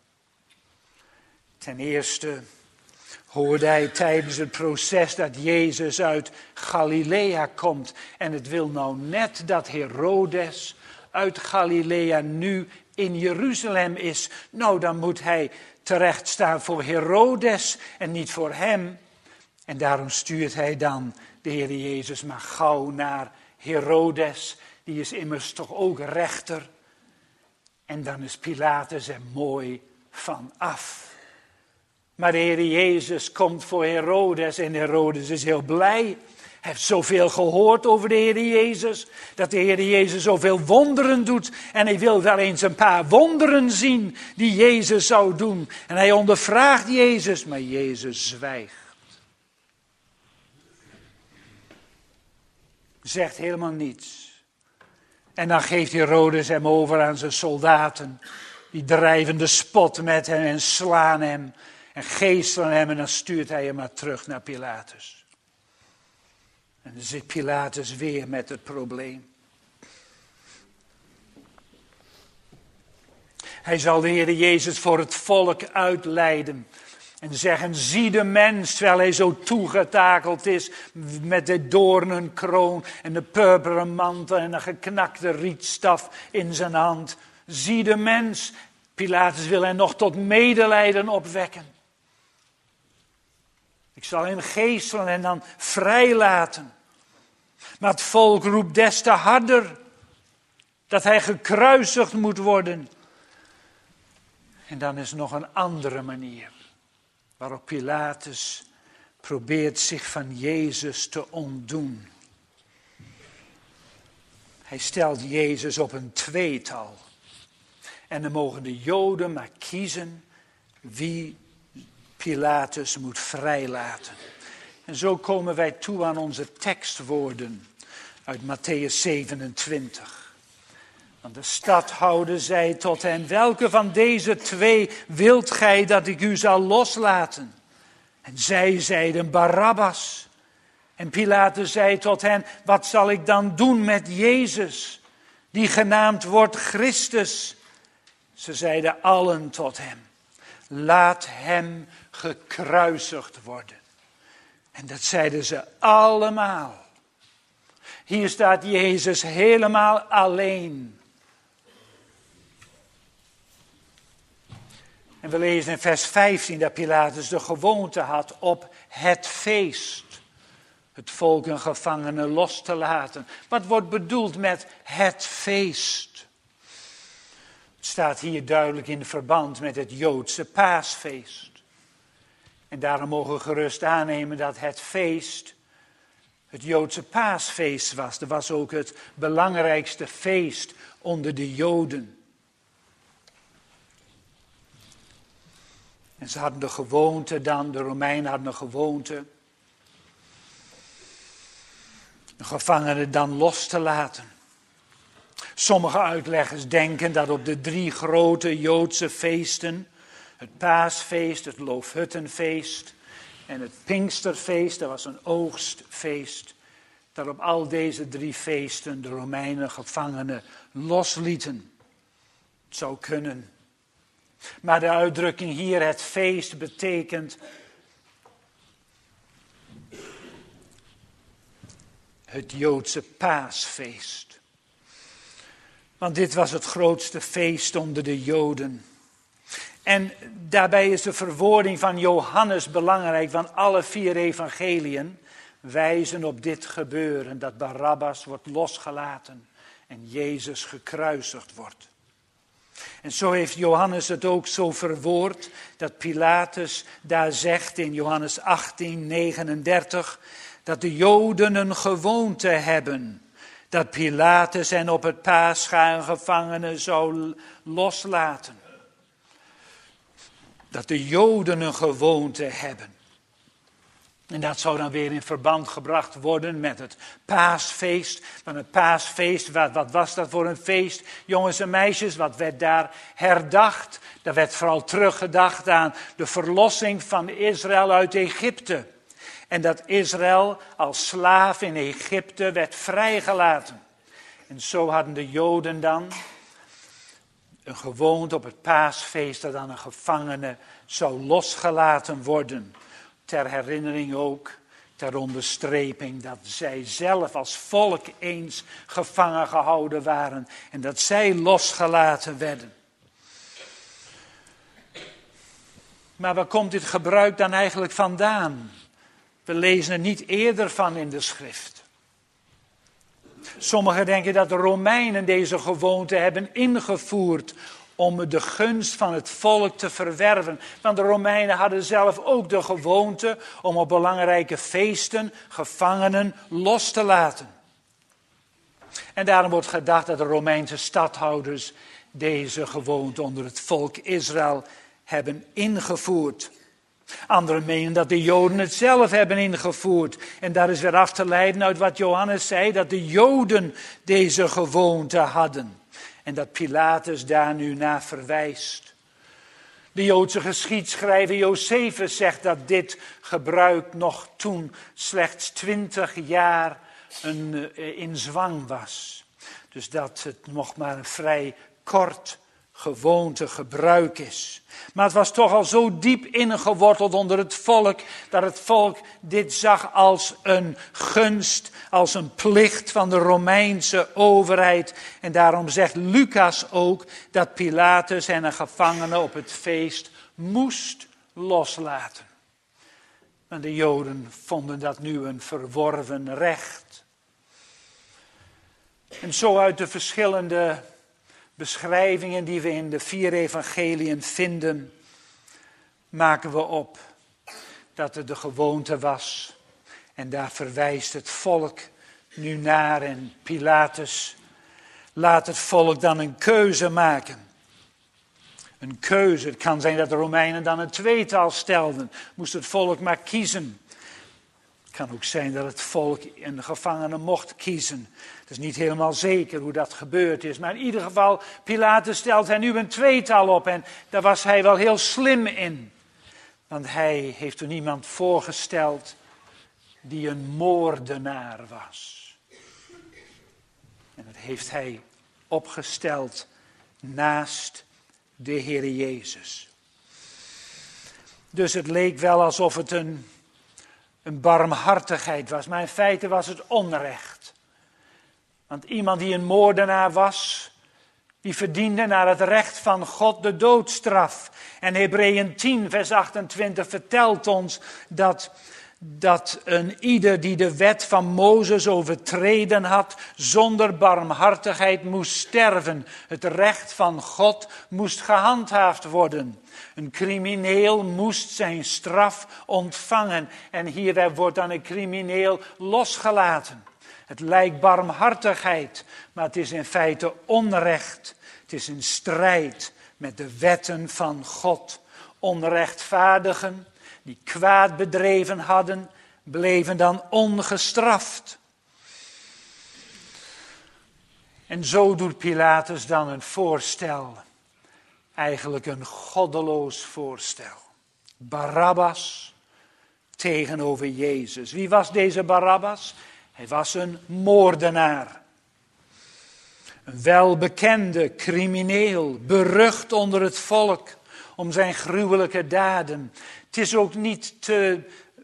Speaker 1: Ten eerste hoorde hij tijdens het proces dat Jezus uit Galilea komt. En het wil nou net dat Herodes uit Galilea nu in Jeruzalem is. Nou, dan moet hij terecht staan voor Herodes en niet voor hem. En daarom stuurt hij dan de Heer Jezus maar gauw naar Herodes. Die is immers toch ook rechter. En dan is Pilatus er mooi van af. Maar de Heer Jezus komt voor Herodes en Herodes is heel blij. Hij heeft zoveel gehoord over de Heer Jezus, dat de Heer Jezus zoveel wonderen doet. En hij wil wel eens een paar wonderen zien die Jezus zou doen. En hij ondervraagt Jezus, maar Jezus zwijgt. Zegt helemaal niets. En dan geeft Herodes hem over aan zijn soldaten. Die drijven de spot met hem en slaan hem en geestelen hem. En dan stuurt hij hem maar terug naar Pilatus. En dan zit Pilatus weer met het probleem. Hij zal de Heer Jezus voor het volk uitleiden. En zeggen, zie de mens, terwijl hij zo toegetakeld is met de doornenkroon en de purperen mantel en een geknakte rietstaf in zijn hand. Zie de mens. Pilatus wil hem nog tot medelijden opwekken. Ik zal hem geestelen en dan vrijlaten. Maar het volk roept des te harder dat hij gekruisigd moet worden. En dan is er nog een andere manier waarop Pilatus probeert zich van Jezus te ontdoen. Hij stelt Jezus op een tweetal. En dan mogen de Joden maar kiezen wie Pilatus moet vrijlaten. En zo komen wij toe aan onze tekstwoorden uit Matthäus zevenentwintig. Want de stadhouder zei tot hen, welke van deze twee wilt gij dat ik u zal loslaten? En zij zeiden Barabbas. En Pilatus zei tot hen, wat zal ik dan doen met Jezus, die genaamd wordt Christus? Ze zeiden allen tot hem, laat hem gekruisigd worden. En dat zeiden ze allemaal. Hier staat Jezus helemaal alleen. En we lezen in vers vijftien dat Pilatus de gewoonte had op het feest het volk een gevangene los te laten. Wat wordt bedoeld met het feest? Het staat hier duidelijk in verband met het Joodse paasfeest. En daarom mogen we gerust aannemen dat het feest het Joodse paasfeest was. Dat was ook het belangrijkste feest onder de Joden. En ze hadden de gewoonte dan, de Romeinen hadden een gewoonte, een gevangene dan los te laten. Sommige uitleggers denken dat op de drie grote Joodse feesten, het paasfeest, het loofhuttenfeest en het Pinksterfeest, dat was een oogstfeest, dat op al deze drie feesten de Romeinen gevangenen loslieten. Het zou kunnen. Maar de uitdrukking hier, het feest, betekent het Joodse paasfeest. Want dit was het grootste feest onder de Joden. En daarbij is de verwoording van Johannes belangrijk, want alle vier evangeliën wijzen op dit gebeuren, dat Barabbas wordt losgelaten en Jezus gekruisigd wordt. En zo heeft Johannes het ook zo verwoord, dat Pilatus daar zegt in Johannes achttien negenendertig, dat de Joden een gewoonte hebben, dat Pilatus hen op het Pascha een gevangene zou loslaten. Dat de Joden een gewoonte hebben. En dat zou dan weer in verband gebracht worden met het paasfeest. Want het paasfeest, wat, wat was dat voor een feest? Jongens en meisjes, wat werd daar herdacht? Daar werd vooral teruggedacht aan de verlossing van Israël uit Egypte. En dat Israël als slaaf in Egypte werd vrijgelaten. En zo hadden de Joden dan een gewoonte op het paasfeest dat dan een gevangene zou losgelaten worden. Ter herinnering ook, ter onderstreping dat zij zelf als volk eens gevangen gehouden waren en dat zij losgelaten werden. Maar waar komt dit gebruik dan eigenlijk vandaan? We lezen er niet eerder van in de schrift. Sommigen denken dat de Romeinen deze gewoonte hebben ingevoerd om de gunst van het volk te verwerven. Want de Romeinen hadden zelf ook de gewoonte om op belangrijke feesten gevangenen los te laten. En daarom wordt gedacht dat de Romeinse stadhouders deze gewoonte onder het volk Israël hebben ingevoerd. Anderen menen dat de Joden het zelf hebben ingevoerd. En daar is weer af te leiden uit wat Johannes zei, dat de Joden deze gewoonte hadden. En dat Pilatus daar nu naar verwijst. De Joodse geschiedschrijver Josephus zegt dat dit gebruik nog toen slechts twintig jaar een, in zwang was. Dus dat het nog maar een vrij kort gewoonte gebruik is. Maar het was toch al zo diep ingeworteld onder het volk, dat het volk dit zag als een gunst, als een plicht van de Romeinse overheid. En daarom zegt Lucas ook dat Pilatus en een gevangene op het feest moest loslaten. Maar de Joden vonden dat nu een verworven recht. En zo uit de verschillende beschrijvingen die we in de vier evangeliën vinden, maken we op dat het de gewoonte was. En daar verwijst het volk nu naar. En Pilatus laat het volk dan een keuze maken. Een keuze. Het kan zijn dat de Romeinen dan een tweetal stelden. Moest het volk maar kiezen. Het kan ook zijn dat het volk een gevangene mocht kiezen. Het is niet helemaal zeker hoe dat gebeurd is. Maar in ieder geval, Pilatus stelt hij nu een tweetal op. En daar was hij wel heel slim in. Want hij heeft er iemand voorgesteld die een moordenaar was. En dat heeft hij opgesteld naast de Heer Jezus. Dus het leek wel alsof het een, een barmhartigheid was. Maar in feite was het onrecht. Want iemand die een moordenaar was, die verdiende naar het recht van God de doodstraf. En Hebreeën tien vers achtentwintig vertelt ons dat, dat een ieder die de wet van Mozes overtreden had, zonder barmhartigheid moest sterven. Het recht van God moest gehandhaafd worden. Een crimineel moest zijn straf ontvangen. En hier wordt dan een crimineel losgelaten. Het lijkt barmhartigheid, maar het is in feite onrecht. Het is een strijd met de wetten van God. Onrechtvaardigen die kwaad bedreven hadden, bleven dan ongestraft. En zo doet Pilatus dan een voorstel. Eigenlijk een goddeloos voorstel. Barabbas tegenover Jezus. Wie was deze Barabbas? Hij was een moordenaar. Een welbekende crimineel, berucht onder het volk om zijn gruwelijke daden. Het is ook niet te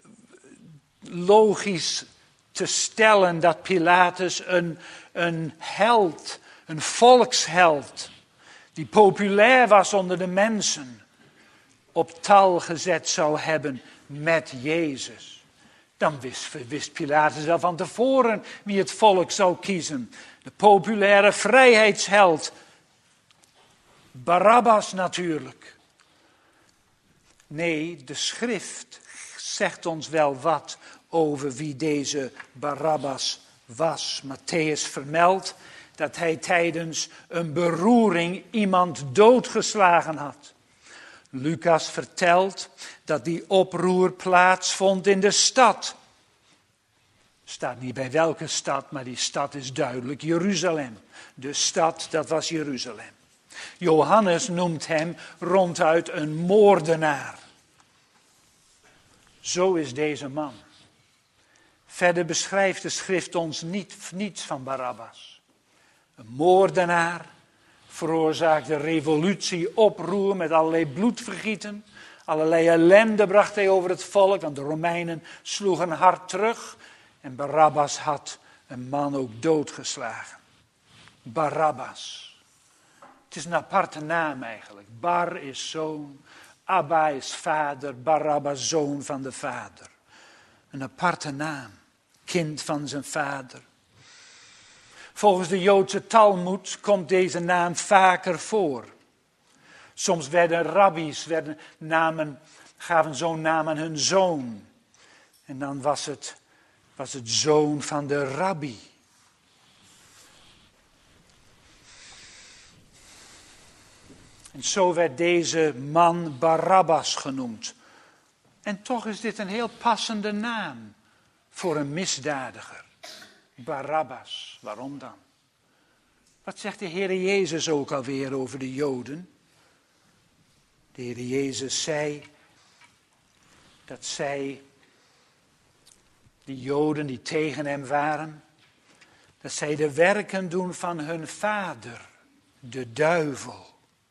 Speaker 1: logisch te stellen dat Pilatus een, een held, een volksheld, die populair was onder de mensen, op tal gezet zou hebben met Jezus. Dan wist, wist Pilatus wel van tevoren wie het volk zou kiezen. De populaire vrijheidsheld. Barabbas natuurlijk. Nee, de schrift zegt ons wel wat over wie deze Barabbas was. Matthäus vermeldt dat hij tijdens een beroering iemand doodgeslagen had. Lucas vertelt dat die oproer plaatsvond in de stad. Staat niet bij welke stad, maar die stad is duidelijk Jeruzalem. De stad, dat was Jeruzalem. Johannes noemt hem ronduit een moordenaar. Zo is deze man. Verder beschrijft de schrift ons niet, niets van Barabbas. Een moordenaar veroorzaakte revolutie, oproer met allerlei bloedvergieten. Allerlei ellende bracht hij over het volk, want de Romeinen sloegen hard terug. En Barabbas had een man ook doodgeslagen. Barabbas. Het is een aparte naam eigenlijk. Bar is zoon, Abba is vader, Barabbas zoon van de vader. Een aparte naam. Kind van zijn vader. Volgens de Joodse Talmoed komt deze naam vaker voor. Soms werden rabbies, werden namen, gaven zo'n naam aan hun zoon. En dan was het, was het zoon van de rabbi. En zo werd deze man Barabbas genoemd. En toch is dit een heel passende naam voor een misdadiger. Barabbas, waarom dan? Wat zegt de Heer Jezus ook alweer over de Joden? De Heer Jezus zei dat zij, die Joden die tegen hem waren, dat zij de werken doen van hun vader, de duivel.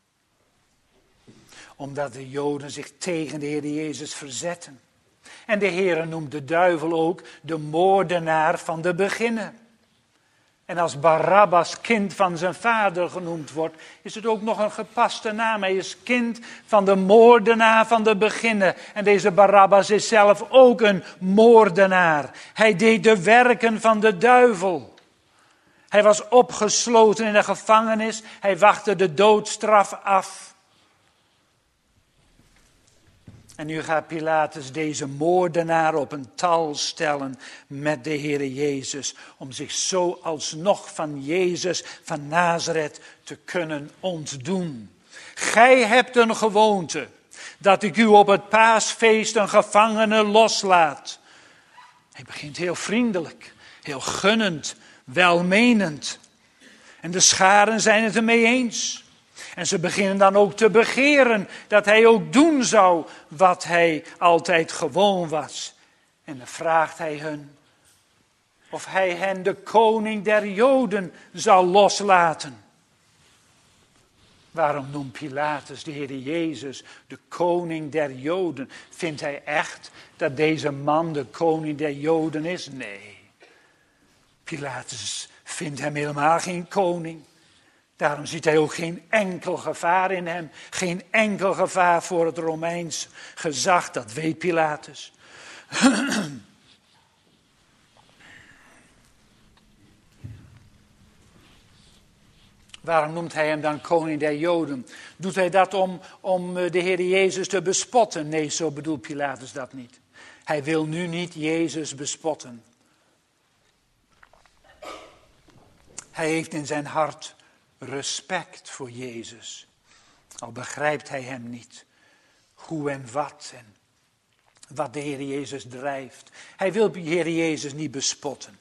Speaker 1: Omdat de Joden zich tegen de Heer Jezus verzetten. En de Heer noemt de duivel ook de moordenaar van de beginnen. En als Barabbas kind van zijn vader genoemd wordt, is het ook nog een gepaste naam. Hij is kind van de moordenaar van de beginnen. En deze Barabbas is zelf ook een moordenaar. Hij deed de werken van de duivel. Hij was opgesloten in de gevangenis. Hij wachtte de doodstraf af. En nu gaat Pilatus deze moordenaar op een tal stellen met de Heere Jezus. Om zich zo alsnog van Jezus van Nazareth te kunnen ontdoen. Gij hebt een gewoonte dat ik u op het paasfeest een gevangene loslaat. Hij begint heel vriendelijk, heel gunnend, welmenend. En de scharen zijn het ermee eens. En ze beginnen dan ook te begeren dat hij ook doen zou wat hij altijd gewoon was. En dan vraagt hij hun of hij hen de koning der Joden zal loslaten. Waarom noemt Pilatus de Heer Jezus de koning der Joden? Vindt hij echt dat deze man de koning der Joden is? Nee. Pilatus vindt hem helemaal geen koning. Daarom ziet hij ook geen enkel gevaar in hem. Geen enkel gevaar voor het Romeins gezag, dat weet Pilatus. Waarom noemt hij hem dan koning der Joden? Doet hij dat om, om de Heer Jezus te bespotten? Nee, zo bedoelt Pilatus dat niet. Hij wil nu niet Jezus bespotten. Hij heeft in zijn hart respect voor Jezus. Al begrijpt hij hem niet. Hoe en wat en wat de Heer Jezus drijft. Hij wil de Heer Jezus niet bespotten.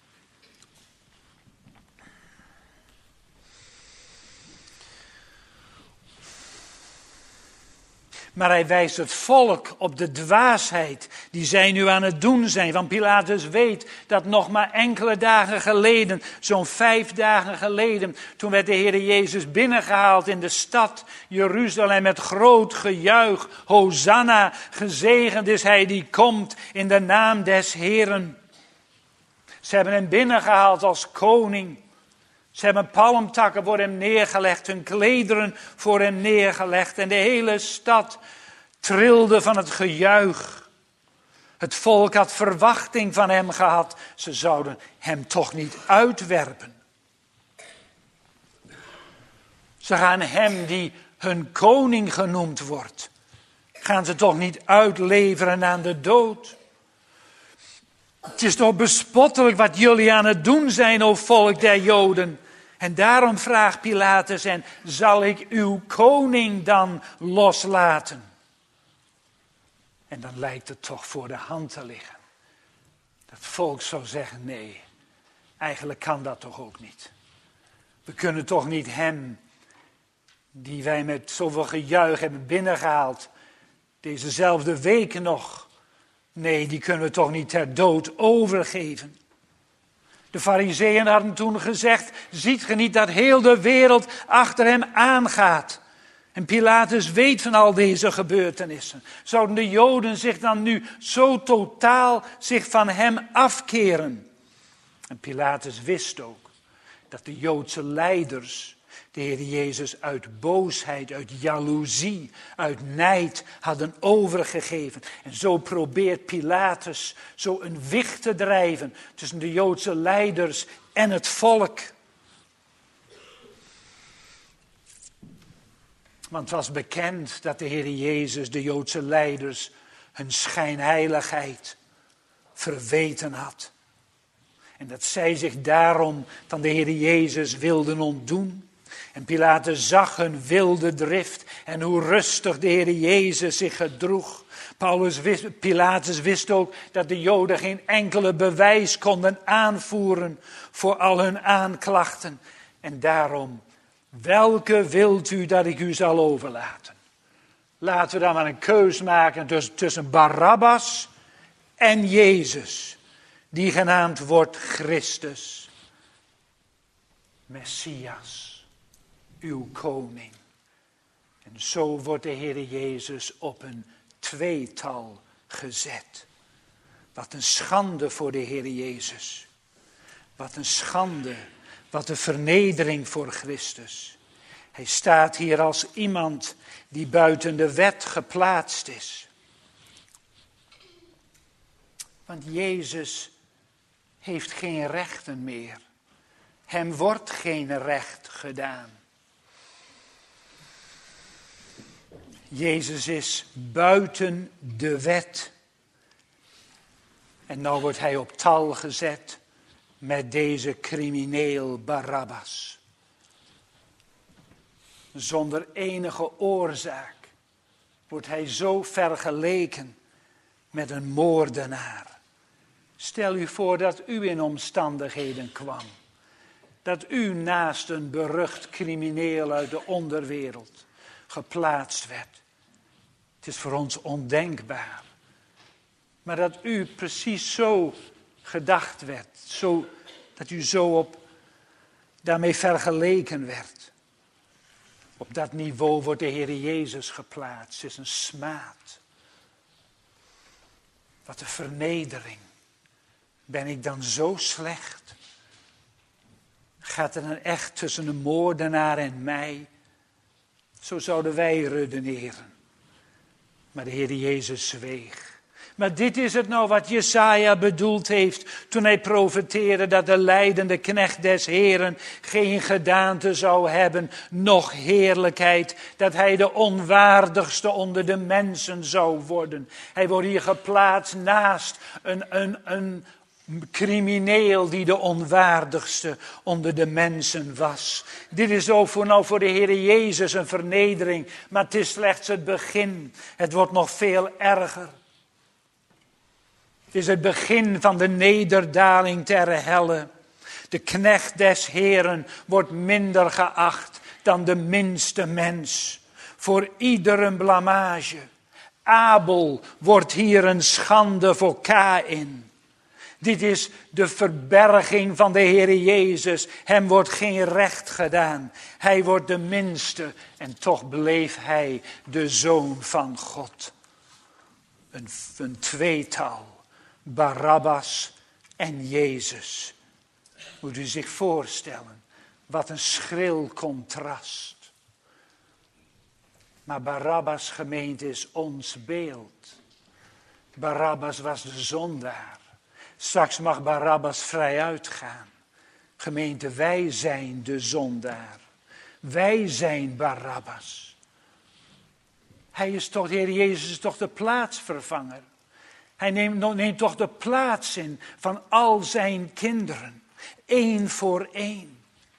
Speaker 1: Maar hij wijst het volk op de dwaasheid die zij nu aan het doen zijn. Want Pilatus weet dat nog maar enkele dagen geleden, zo'n vijf dagen geleden, toen werd de Heer Jezus binnengehaald in de stad Jeruzalem met groot gejuich. Hosanna, gezegend is hij die komt in de naam des Heeren. Ze hebben hem binnengehaald als koning. Ze hebben palmtakken voor hem neergelegd, hun klederen voor hem neergelegd. En de hele stad trilde van het gejuich. Het volk had verwachting van hem gehad. Ze zouden hem toch niet uitwerpen. Ze gaan hem die hun koning genoemd wordt, gaan ze toch niet uitleveren aan de dood. Het is toch bespottelijk wat jullie aan het doen zijn, o volk der Joden. En daarom vraagt Pilatus, en zal ik uw koning dan loslaten? En dan lijkt het toch voor de hand te liggen. Dat volk zou zeggen, nee, eigenlijk kan dat toch ook niet. We kunnen toch niet hem, die wij met zoveel gejuich hebben binnengehaald, dezezelfde week nog, nee, die kunnen we toch niet ter dood overgeven. De Farizeeën hadden toen gezegd, ziet ge niet dat heel de wereld achter hem aangaat? En Pilatus weet van al deze gebeurtenissen. Zouden de Joden zich dan nu zo totaal zich van hem afkeren? En Pilatus wist ook dat de Joodse leiders de Heer Jezus uit boosheid, uit jaloezie, uit nijd hadden overgegeven. En zo probeert Pilatus zo een wicht te drijven tussen de Joodse leiders en het volk. Want het was bekend dat de Heer Jezus de Joodse leiders hun schijnheiligheid verweten had. En dat zij zich daarom van de Heer Jezus wilden ontdoen. En Pilatus zag hun wilde drift en hoe rustig de Heer Jezus zich gedroeg. Paulus wist, Pilatus wist ook dat de Joden geen enkele bewijs konden aanvoeren voor al hun aanklachten. En daarom, welke wilt u dat ik u zal overlaten? Laten we dan maar een keus maken tussen, tussen Barabbas en Jezus, die genaamd wordt Christus, Messias, uw koning. En zo wordt de Heer Jezus op een tweetal gezet. Wat een schande voor de Heer Jezus. Wat een schande, wat een vernedering voor Christus. Hij staat hier als iemand die buiten de wet geplaatst is. Want Jezus heeft geen rechten meer. Hem wordt geen recht gedaan. Jezus is buiten de wet. En nou wordt hij op tal gezet met deze crimineel Barabbas. Zonder enige oorzaak wordt hij zo vergeleken met een moordenaar. Stel u voor dat u in omstandigheden kwam. Dat u naast een berucht crimineel uit de onderwereld geplaatst werd. Het is voor ons ondenkbaar. Maar dat u precies zo gedacht werd. Zo, dat u zo op, daarmee vergeleken werd. Op dat niveau wordt de Heer Jezus geplaatst. Het is een smaad. Wat een vernedering. Ben ik dan zo slecht? Gaat er dan echt tussen een moordenaar en mij? Zo zouden wij redeneren. Maar de Heer Jezus zweeg. Maar dit is het nou wat Jesaja bedoeld heeft toen hij profeteerde dat de lijdende knecht des Heeren geen gedaante zou hebben, noch heerlijkheid, dat hij de onwaardigste onder de mensen zou worden. Hij wordt hier geplaatst naast een, een, een crimineel die de onwaardigste onder de mensen was. Dit is ook voor, nou voor de Heer Jezus een vernedering, maar het is slechts het begin. Het wordt nog veel erger. Het is het begin van de nederdaling ter helle. De knecht des Heeren wordt minder geacht dan de minste mens. Voor ieder een blamage. Abel wordt hier een schande voor Kaïn. Dit is de verberging van de Heer Jezus. Hem wordt geen recht gedaan. Hij wordt de minste en toch bleef hij de Zoon van God. Een, een tweetal. Barabbas en Jezus. Moet u zich voorstellen. Wat een schril contrast. Maar Barabbas, gemeente, is ons beeld. Barabbas was de zondaar. Straks mag Barabbas vrij uitgaan. Gemeente, wij zijn de zondaar. Wij zijn Barabbas. Hij is toch, de Heer Jezus is toch de plaatsvervanger. Hij neemt, neemt toch de plaats in van al zijn kinderen. Eén voor één.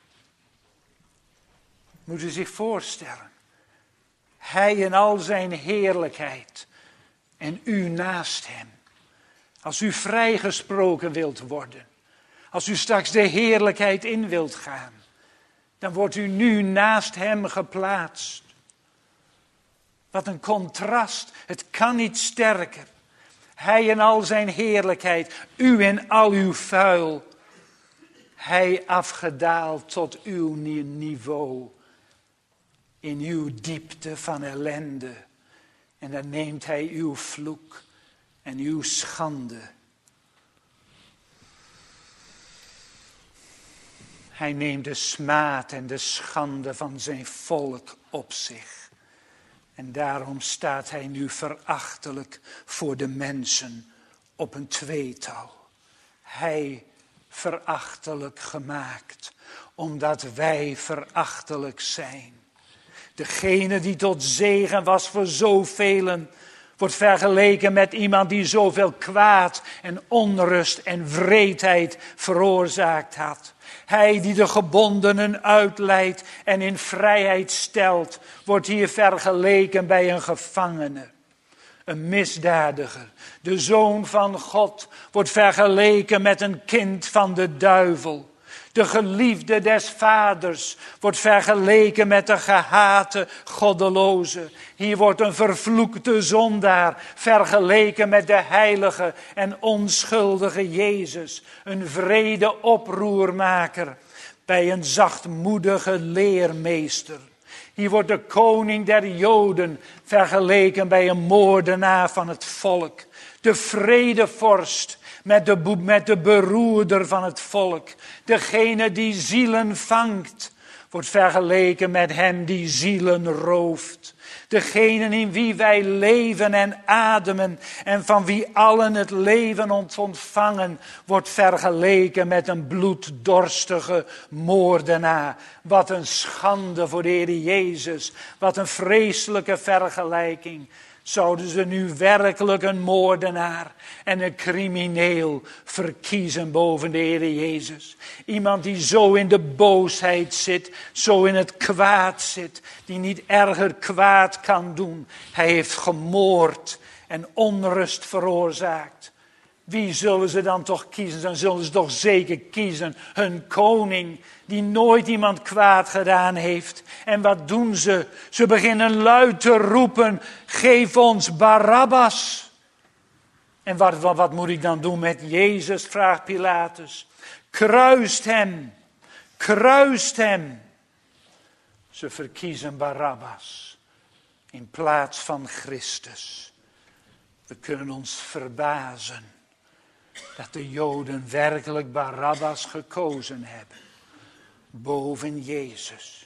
Speaker 1: Moet u zich voorstellen. Hij in al zijn heerlijkheid. En u naast hem. Als u vrijgesproken wilt worden. Als u straks de heerlijkheid in wilt gaan. Dan wordt u nu naast hem geplaatst. Wat een contrast. Het kan niet sterker. Hij in al zijn heerlijkheid. U in al uw vuil. Hij afgedaald tot uw niveau. In uw diepte van ellende. En dan neemt hij uw vloek. En uw schande. Hij neemt de smaad en de schande van zijn volk op zich. En daarom staat hij nu verachtelijk voor de mensen op een tweetal. Hij verachtelijk gemaakt, omdat wij verachtelijk zijn. Degene die tot zegen was voor zoveel, wordt vergeleken met iemand die zoveel kwaad en onrust en wreedheid veroorzaakt had. Hij die de gebondenen uitleidt en in vrijheid stelt, wordt hier vergeleken bij een gevangene. Een misdadiger, de zoon van God, wordt vergeleken met een kind van de duivel. De geliefde des vaders wordt vergeleken met de gehate goddeloze. Hier wordt een vervloekte zondaar vergeleken met de heilige en onschuldige Jezus. Een vrede oproermaker bij een zachtmoedige leermeester. Hier wordt de koning der Joden vergeleken bij een moordenaar van het volk. De vredevorst met de, met de beroerder van het volk. Degene die zielen vangt, wordt vergeleken met hem die zielen rooft. Degene in wie wij leven en ademen en van wie allen het leven ons ontvangen, wordt vergeleken met een bloeddorstige moordenaar. Wat een schande voor de Heer Jezus. Wat een vreselijke vergelijking. Zouden ze nu werkelijk een moordenaar en een crimineel verkiezen boven de Heer Jezus? Iemand die zo in de boosheid zit, zo in het kwaad zit, die niet erger kwaad kan doen. Hij heeft gemoord en onrust veroorzaakt. Wie zullen ze dan toch kiezen? Dan zullen ze toch zeker kiezen hun koning die nooit iemand kwaad gedaan heeft. En wat doen ze? Ze beginnen luid te roepen, geef ons Barabbas. En wat, wat, wat moet ik dan doen met Jezus, vraagt Pilatus. Kruist hem, kruist hem. Ze verkiezen Barabbas in plaats van Christus. We kunnen ons verbazen dat de Joden werkelijk Barabbas gekozen hebben boven Jezus.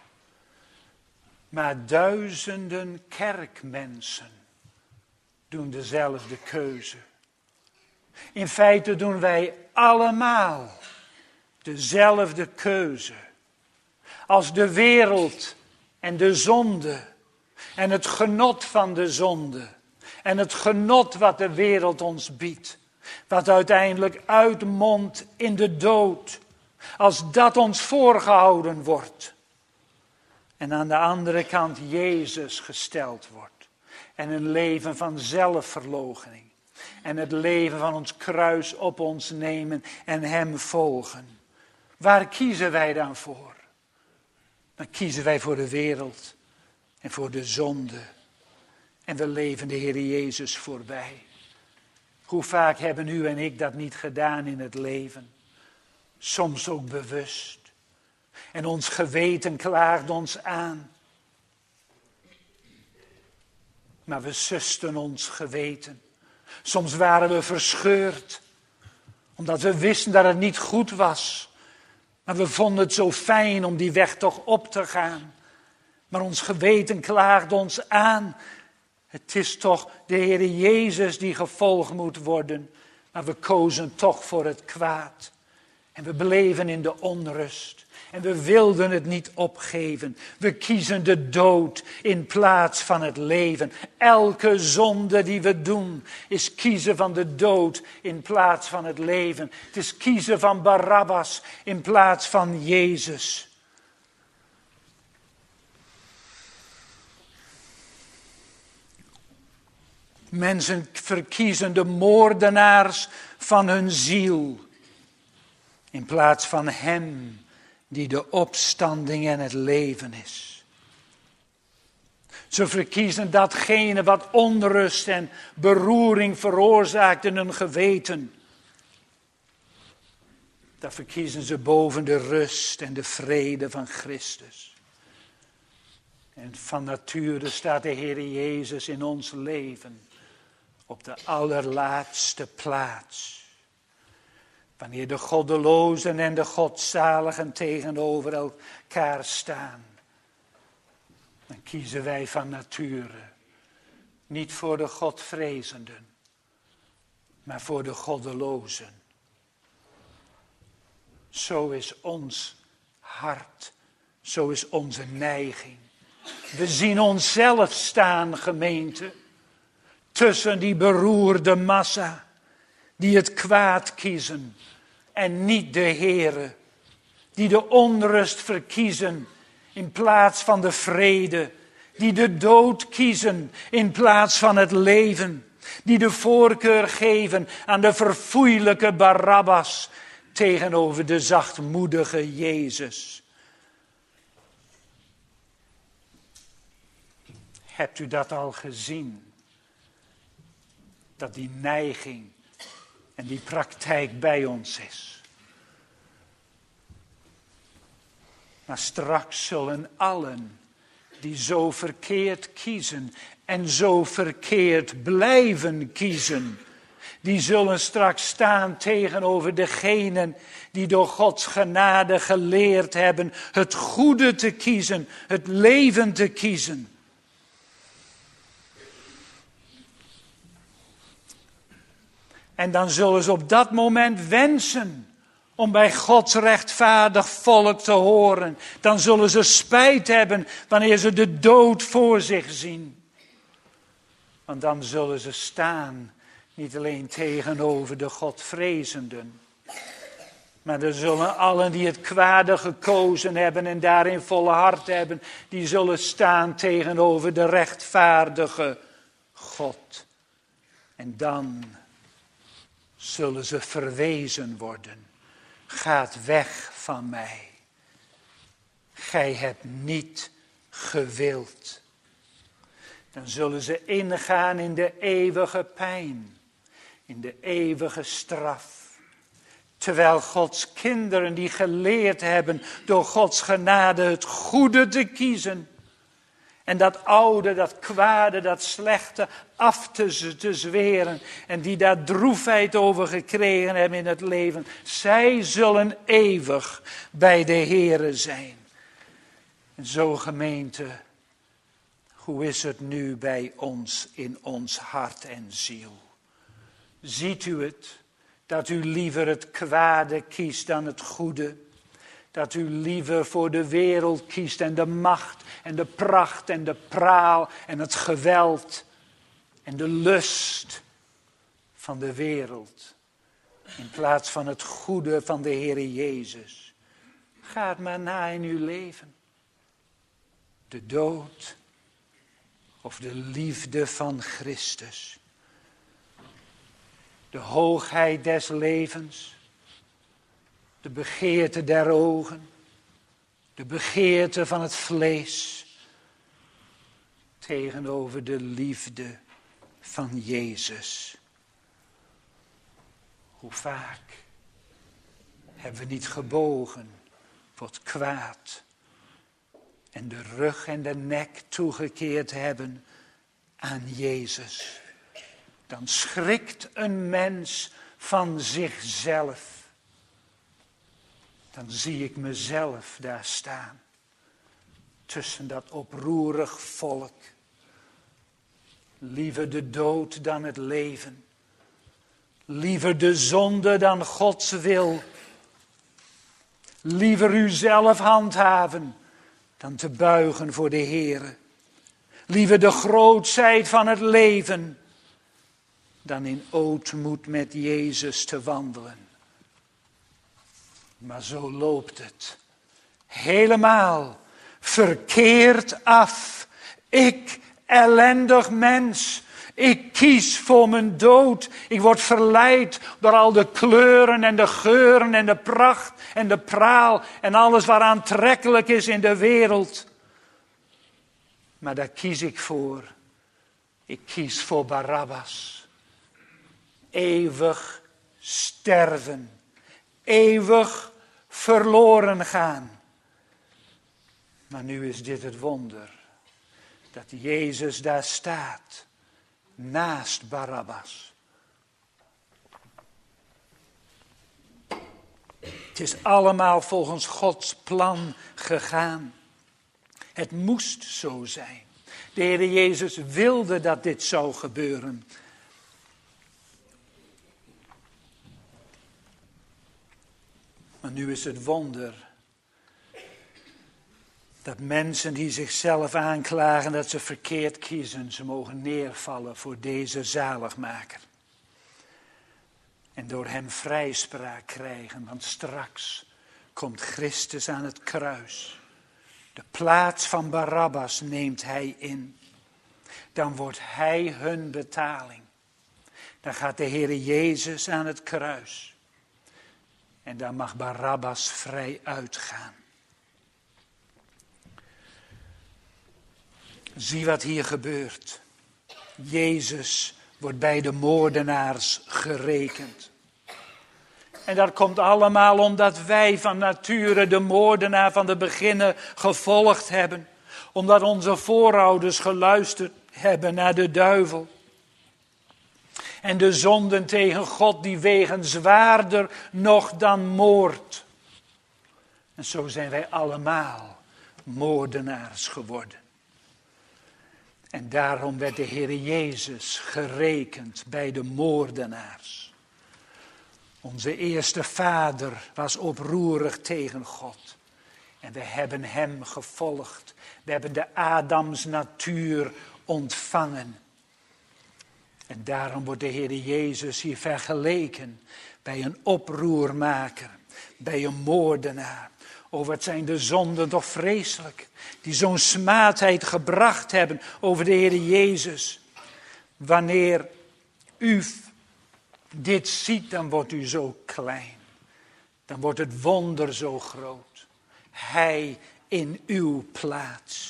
Speaker 1: Maar duizenden kerkmensen doen dezelfde keuze. In feite doen wij allemaal dezelfde keuze. Als de wereld en de zonde en het genot van de zonde en het genot wat de wereld ons biedt, wat uiteindelijk uitmondt in de dood, als dat ons voorgehouden wordt. En aan de andere kant Jezus gesteld wordt. En een leven van zelfverloochening. En het leven van ons kruis op ons nemen en hem volgen. Waar kiezen wij dan voor? Dan kiezen wij voor de wereld en voor de zonde. En we leven de Heer Jezus voorbij. Hoe vaak hebben u en ik dat niet gedaan in het leven? Soms ook bewust. En ons geweten klaagt ons aan. Maar we susten ons geweten. Soms waren we verscheurd. Omdat we wisten dat het niet goed was. Maar we vonden het zo fijn om die weg toch op te gaan. Maar ons geweten klaagt ons aan. Het is toch de Heer Jezus die gevolgd moet worden. Maar we kozen toch voor het kwaad. En we beleven in de onrust. En we wilden het niet opgeven. We kiezen de dood in plaats van het leven. Elke zonde die we doen is kiezen van de dood in plaats van het leven. Het is kiezen van Barabbas in plaats van Jezus. Mensen verkiezen de moordenaars van hun ziel in plaats van hem die de opstanding en het leven is. Ze verkiezen datgene wat onrust en beroering veroorzaakt in hun geweten. Dat verkiezen ze boven de rust en de vrede van Christus. En van nature staat de Heer Jezus in ons leven op de allerlaatste plaats. Wanneer de goddelozen en de godzaligen tegenover elkaar staan, dan kiezen wij van nature niet voor de godvrezenden, maar voor de goddelozen. Zo is ons hart, zo is onze neiging. We zien onszelf staan, gemeente, tussen die beroerde massa die het kwaad kiezen en niet de Heere, die de onrust verkiezen in plaats van de vrede, die de dood kiezen in plaats van het leven, die de voorkeur geven aan de verfoeilijke Barabbas tegenover de zachtmoedige Jezus. Hebt u dat al gezien? Dat die neiging en die praktijk bij ons is. Maar straks zullen allen die zo verkeerd kiezen en zo verkeerd blijven kiezen, die zullen straks staan tegenover degenen die door Gods genade geleerd hebben het goede te kiezen, het leven te kiezen. En dan zullen ze op dat moment wensen om bij Gods rechtvaardig volk te horen. Dan zullen ze spijt hebben wanneer ze de dood voor zich zien. Want dan zullen ze staan, niet alleen tegenover de Godvrezenden, maar er zullen allen die het kwade gekozen hebben en daarin volle hart hebben, die zullen staan tegenover de rechtvaardige God. En dan zullen ze verwezen worden. Gaat weg van mij. Gij hebt niet gewild. Dan zullen ze ingaan in de eeuwige pijn. In de eeuwige straf. Terwijl Gods kinderen die geleerd hebben door Gods genade het goede te kiezen. En dat oude, dat kwade, dat slechte af te, te zweren. En die daar droefheid over gekregen hebben in het leven. Zij zullen eeuwig bij de Heere zijn. En zo gemeente, hoe is het nu bij ons in ons hart en ziel? Ziet u het? Dat u liever het kwade kiest dan het goede. Dat u liever voor de wereld kiest en de macht en de pracht en de praal en het geweld en de lust van de wereld. In plaats van het goede van de Heere Jezus. Ga het maar na in uw leven. De dood of de liefde van Christus. De hoogheid des levens. De begeerte der ogen. De begeerte van het vlees. Tegenover de liefde van Jezus. Hoe vaak hebben we niet gebogen voor het kwaad. En de rug en de nek toegekeerd hebben aan Jezus. Dan schrikt een mens van zichzelf. Dan zie ik mezelf daar staan. Tussen dat oproerig volk. Liever de dood dan het leven. Liever de zonde dan Gods wil. Liever uzelf handhaven dan te buigen voor de Heere. Liever de grootsheid van het leven dan in ootmoed met Jezus te wandelen. Maar zo loopt het. Helemaal verkeerd af. Ik, ellendig mens. Ik kies voor mijn dood. Ik word verleid door al de kleuren en de geuren en de pracht en de praal en alles wat aantrekkelijk is in de wereld. Maar daar kies ik voor. Ik kies voor Barabbas. Eeuwig sterven. Eeuwig verloren gaan. Maar nu is dit het wonder. Dat Jezus daar staat. Naast Barabbas. Het is allemaal volgens Gods plan gegaan. Het moest zo zijn. De Heer Jezus wilde dat dit zou gebeuren. Maar nu is het wonder Dat mensen die zichzelf aanklagen dat ze verkeerd kiezen, ze mogen neervallen voor deze zaligmaker. En door hem vrijspraak krijgen, want straks komt Christus aan het kruis. De plaats van Barabbas neemt hij in. Dan wordt hij hun betaling. Dan gaat de Heere Jezus aan het kruis. En dan mag Barabbas vrij uitgaan. Zie wat hier gebeurt. Jezus wordt bij de moordenaars gerekend. En dat komt allemaal omdat wij van nature de moordenaar van de beginnen gevolgd hebben. Omdat onze voorouders geluisterd hebben naar de duivel. En de zonden tegen God die wegen zwaarder nog dan moord. En zo zijn wij allemaal moordenaars geworden. En daarom werd de Heere Jezus gerekend bij de moordenaars. Onze eerste vader was oproerig tegen God. En we hebben hem gevolgd. We hebben de Adams natuur ontvangen. En daarom wordt de Heere Jezus hier vergeleken bij een oproermaker, bij een moordenaar. Oh, wat zijn de zonden toch vreselijk, die zo'n smaadheid gebracht hebben over de Heere Jezus. Wanneer u dit ziet, dan wordt u zo klein. Dan wordt het wonder zo groot. Hij in uw plaats.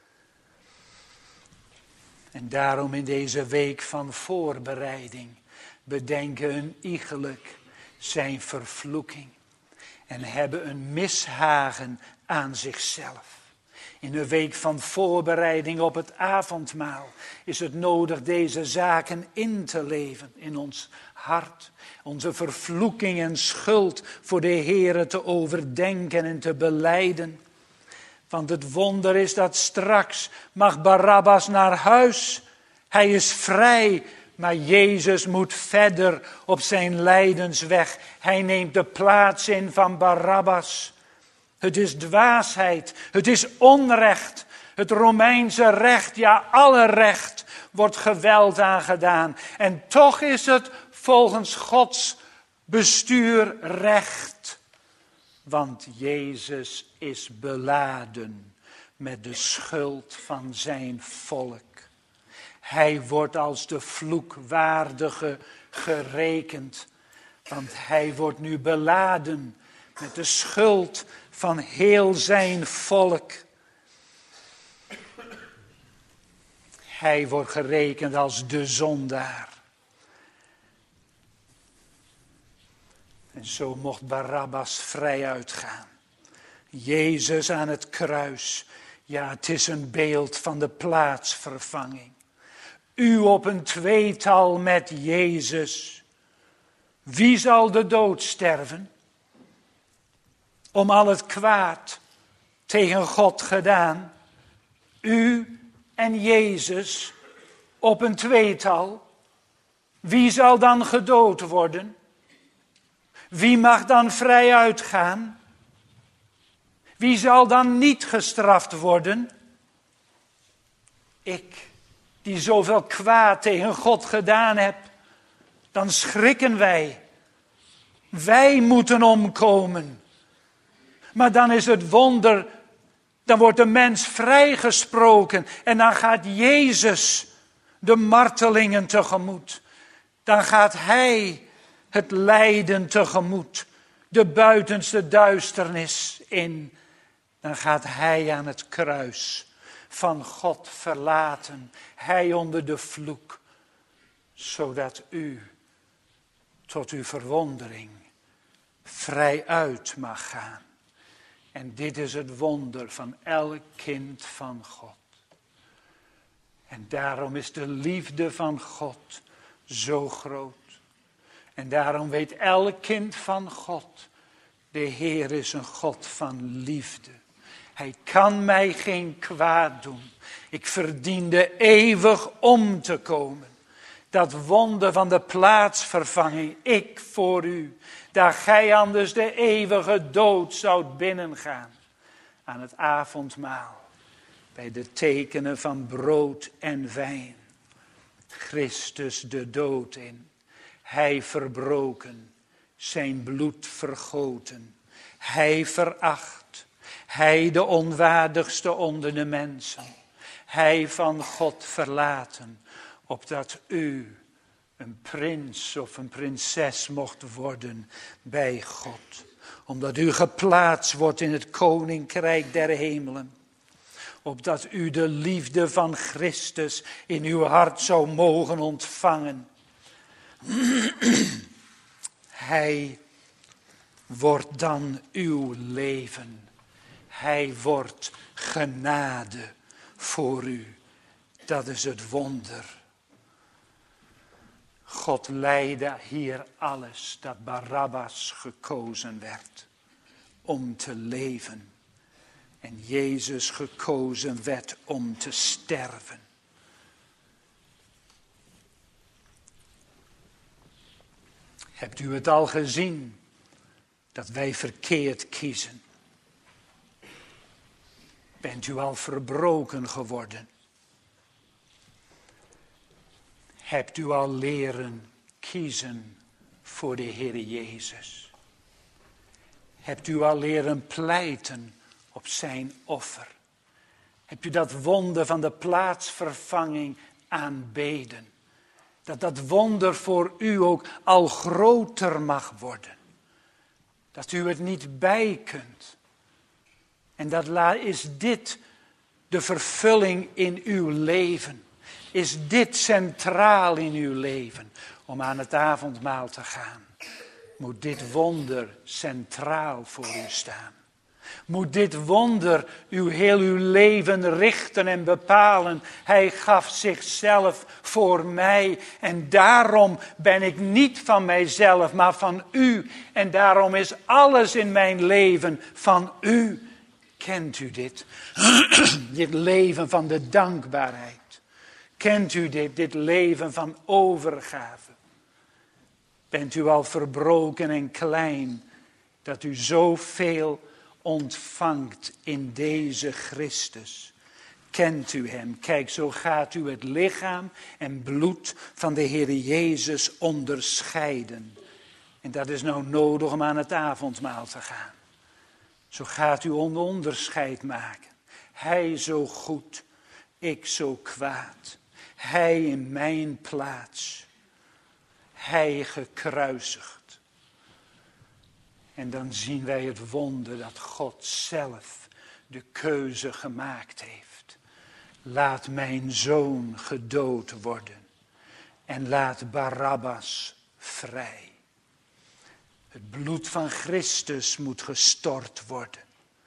Speaker 1: En daarom in deze week van voorbereiding bedenken hun iegelijk zijn vervloeking. En hebben een mishagen aan zichzelf. In een week van voorbereiding op het avondmaal is het nodig deze zaken in te leven in ons hart. Onze vervloeking en schuld voor de Heere te overdenken en te belijden. Want het wonder is dat straks mag Barabbas naar huis. Hij is vrij, maar Jezus moet verder op zijn lijdensweg. Hij neemt de plaats in van Barabbas. Het is dwaasheid, het is onrecht. Het Romeinse recht, ja alle recht, wordt geweld aangedaan. En toch is het volgens Gods bestuur recht. Want Jezus is beladen met de schuld van zijn volk. Hij wordt als de vloekwaardige gerekend. Want hij wordt nu beladen met de schuld van heel zijn volk. Hij wordt gerekend als de zondaar. En zo mocht Barabbas vrij uitgaan. Jezus aan het kruis. Ja, het is een beeld van de plaatsvervanging. U op een tweetal met Jezus. Wie zal de dood sterven? Om al het kwaad tegen God gedaan. U en Jezus op een tweetal. Wie zal dan gedood worden? Wie mag dan vrij uitgaan? Wie zal dan niet gestraft worden? Ik, die zoveel kwaad tegen God gedaan heb. Dan schrikken wij. Wij moeten omkomen. Maar dan is het wonder, dan wordt de mens vrijgesproken. En dan gaat Jezus de martelingen tegemoet. Dan gaat hij het lijden tegemoet. De buitenste duisternis in. Dan gaat hij aan het kruis van God verlaten. Hij onder de vloek. Zodat u tot uw verwondering vrij uit mag gaan. En dit is het wonder van elk kind van God. En daarom is de liefde van God zo groot. En daarom weet elk kind van God, de Heer is een God van liefde. Hij kan mij geen kwaad doen. Ik verdiende eeuwig om te komen. Dat wonder van de plaatsvervanging, ik voor u. Dat gij anders de eeuwige dood zoudt binnengaan. aan het avondmaal, bij de tekenen van brood en wijn. Christus de dood in, hij verbroken, zijn bloed vergoten, hij veracht, hij de onwaardigste onder de mensen, hij van God verlaten, opdat u een prins of een prinses mocht worden bij God. Omdat u geplaatst wordt in het koninkrijk der hemelen. Opdat u de liefde van Christus in uw hart zou mogen ontvangen. Hij wordt dan uw leven. Hij wordt genade voor u. Dat is het wonder. God leidde hier alles dat Barabbas gekozen werd om te leven. En Jezus gekozen werd om te sterven. Hebt u het al gezien dat wij verkeerd kiezen? Bent u al verbroken geworden? Hebt u al leren kiezen voor de Heer Jezus? Hebt u al leren pleiten op zijn offer? Hebt u dat wonder van de plaatsvervanging aanbeden? Dat dat wonder voor u ook al groter mag worden. Dat u het niet bij kunt. En dat is dit de vervulling in uw leven. Is dit centraal in uw leven om aan het avondmaal te gaan? Moet dit wonder centraal voor u staan? Moet dit wonder uw heel uw leven richten en bepalen? Hij gaf zichzelf voor mij en daarom ben ik niet van mijzelf, maar van u. En daarom is alles in mijn leven van u. Kent u dit? Dit leven van de dankbaarheid. Kent u dit, dit leven van overgave? Bent u al verbroken en klein, dat u zoveel ontvangt in deze Christus? Kent u hem? Kijk, zo gaat u het lichaam en bloed van de Heer Jezus onderscheiden. En dat is nou nodig om aan het avondmaal te gaan. Zo gaat u een onderscheid maken. Hij zo goed, ik zo kwaad. Hij in mijn plaats. Hij gekruisigd. En dan zien wij het wonder dat God zelf de keuze gemaakt heeft. Laat mijn zoon gedood worden. En laat Barabbas vrij. Het bloed van Christus moet gestort worden.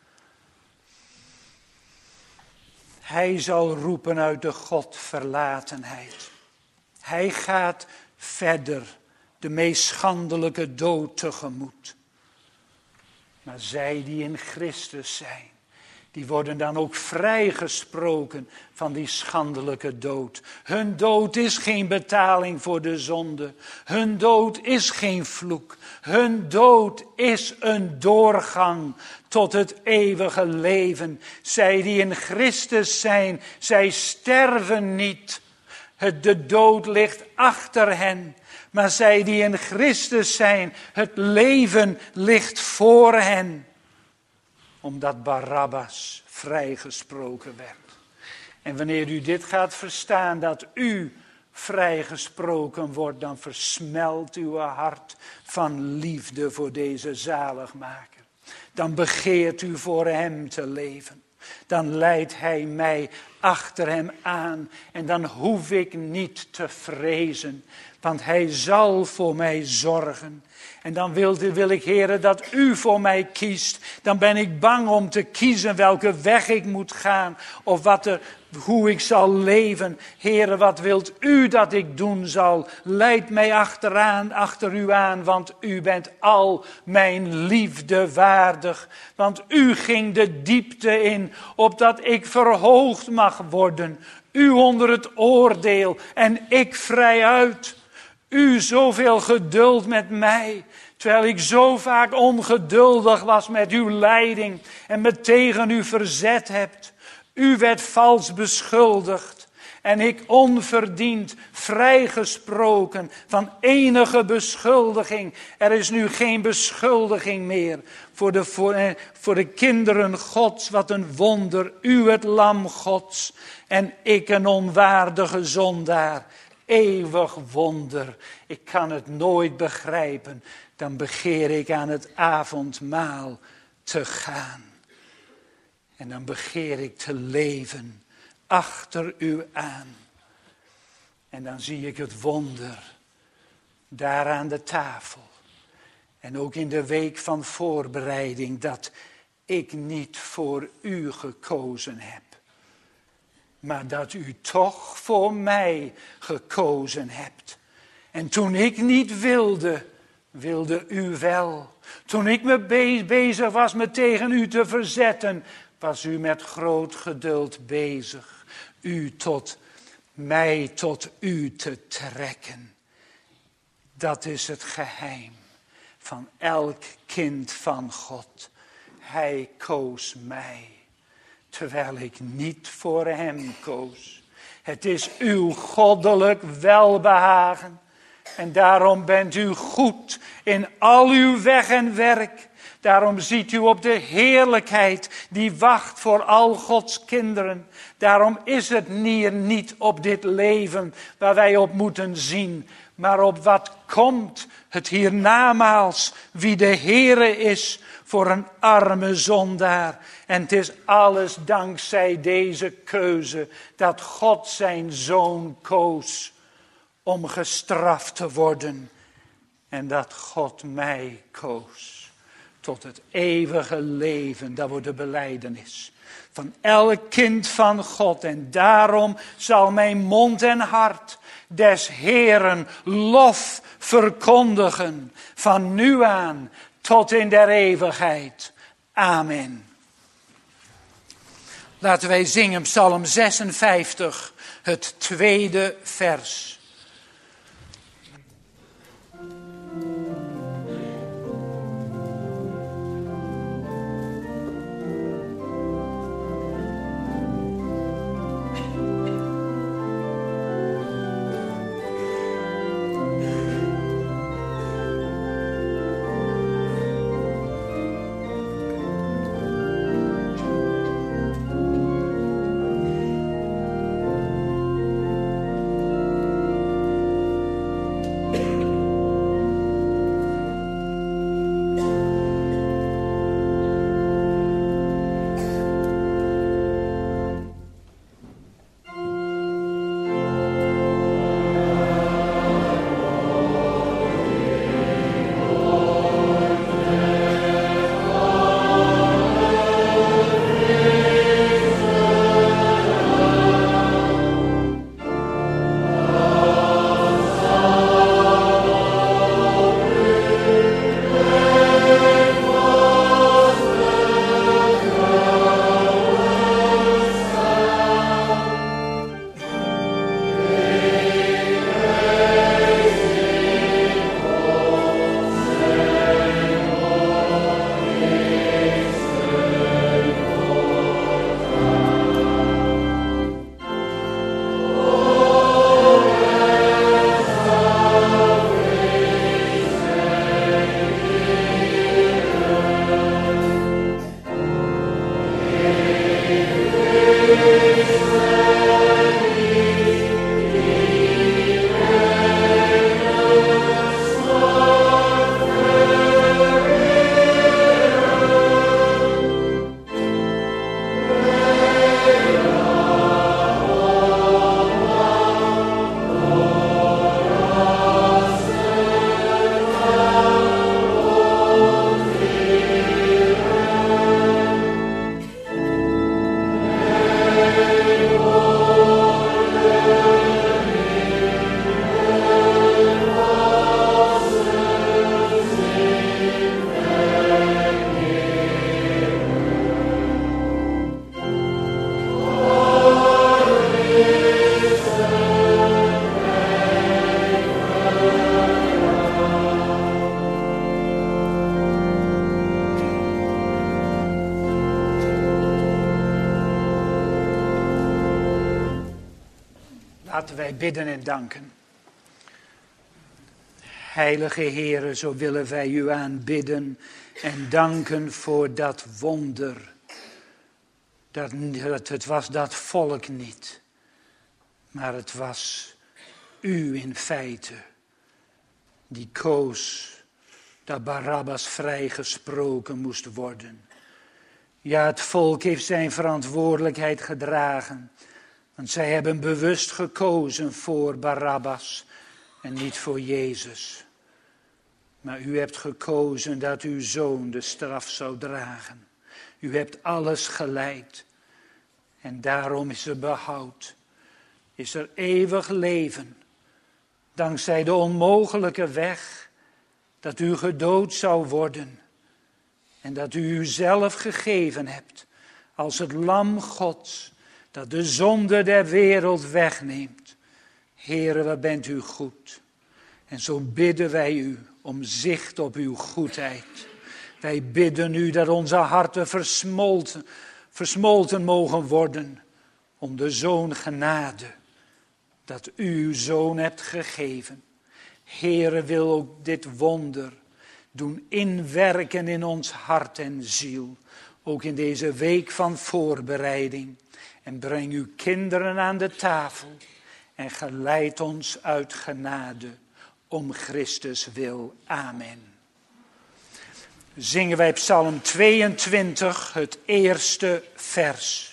Speaker 1: Hij zal roepen uit de Godverlatenheid. Hij gaat verder de meest schandelijke dood tegemoet. Maar zij die in Christus zijn, die worden dan ook vrijgesproken van die schandelijke dood. Hun dood is geen betaling voor de zonde. Hun dood is geen vloek. Hun dood is een doorgang tot het eeuwige leven. Zij die in Christus zijn, zij sterven niet. Het, de dood ligt achter hen. Maar zij die in Christus zijn, het leven ligt voor hen. Omdat Barabbas vrijgesproken werd. En wanneer u dit gaat verstaan, dat u vrijgesproken wordt, dan versmelt uw hart van liefde voor deze zaligmaker. Dan begeert u voor hem te leven. Dan leidt hij mij achter hem aan en dan hoef ik niet te vrezen, want hij zal voor mij zorgen. En dan wil, wil ik, Heere, dat u voor mij kiest. Dan ben ik bang om te kiezen welke weg ik moet gaan. Of wat er, hoe ik zal leven. Heere, wat wilt u dat ik doen zal? Leid mij achteraan, achter u aan, want u bent al mijn liefde waardig. Want u ging de diepte in, opdat ik verhoogd mag worden. U onder het oordeel en ik vrij uit. U zoveel geduld met mij, Terwijl ik zo vaak ongeduldig was met uw leiding en me tegen u verzet hebt. U werd vals beschuldigd en ik onverdiend vrijgesproken van enige beschuldiging. Er is nu geen beschuldiging meer voor de, voor, voor de kinderen Gods. Wat een wonder, u het lam Gods en ik een onwaardige zondaar. Eeuwig wonder, ik kan het nooit begrijpen. Dan begeer ik aan het avondmaal te gaan. En dan begeer ik te leven achter u aan. En dan zie ik het wonder daar aan de tafel. En ook in de week van voorbereiding dat ik niet voor u gekozen heb. Maar dat u toch voor mij gekozen hebt. En toen ik niet wilde, wilde u wel. Toen ik me be- bezig was me tegen u te verzetten, was u met groot geduld bezig. U tot mij, tot u te trekken. Dat is het geheim van elk kind van God. Hij koos mij. Terwijl ik niet voor hem koos. Het is uw goddelijk welbehagen. En daarom bent u goed in al uw weg en werk. Daarom ziet u op de heerlijkheid die wacht voor al Gods kinderen. Daarom is het hier niet op dit leven waar wij op moeten zien. Maar op wat komt het hiernamaals. Wie de Heere is voor een arme zondaar. En het is alles dankzij deze keuze dat God zijn zoon koos om gestraft te worden. En dat God mij koos tot het eeuwige leven. Dat wordt de belijdenis van elk kind van God. En daarom zal mijn mond en hart des Heeren lof verkondigen. Van nu aan tot in der eeuwigheid. Amen. Laten wij zingen Psalm zesenvijftig, het tweede vers. Laten wij bidden en danken. Heilige Heere, zo willen wij u aanbidden en danken voor dat wonder. Dat, dat het was dat volk niet, maar het was u in feite die koos dat Barabbas vrijgesproken moest worden. Ja, het volk heeft zijn verantwoordelijkheid gedragen, want zij hebben bewust gekozen voor Barabbas en niet voor Jezus. Maar u hebt gekozen dat uw zoon de straf zou dragen. U hebt alles geleid. En daarom is er behoud. Is er eeuwig leven. Dankzij de onmogelijke weg dat u gedood zou worden. En dat u uzelf gegeven hebt als het lam Gods dat de zonde der wereld wegneemt. Heere, wat bent u goed. En zo bidden wij u om zicht op uw goedheid. Wij bidden u dat onze harten versmolten, versmolten mogen worden om de Zoon genade, dat u uw Zoon hebt gegeven. Heere, wil ook dit wonder doen inwerken in ons hart en ziel, ook in deze week van voorbereiding. En breng uw kinderen aan de tafel en geleid ons uit genade om Christus wil. Amen. Zingen wij Psalm tweeëntwintig, het eerste vers.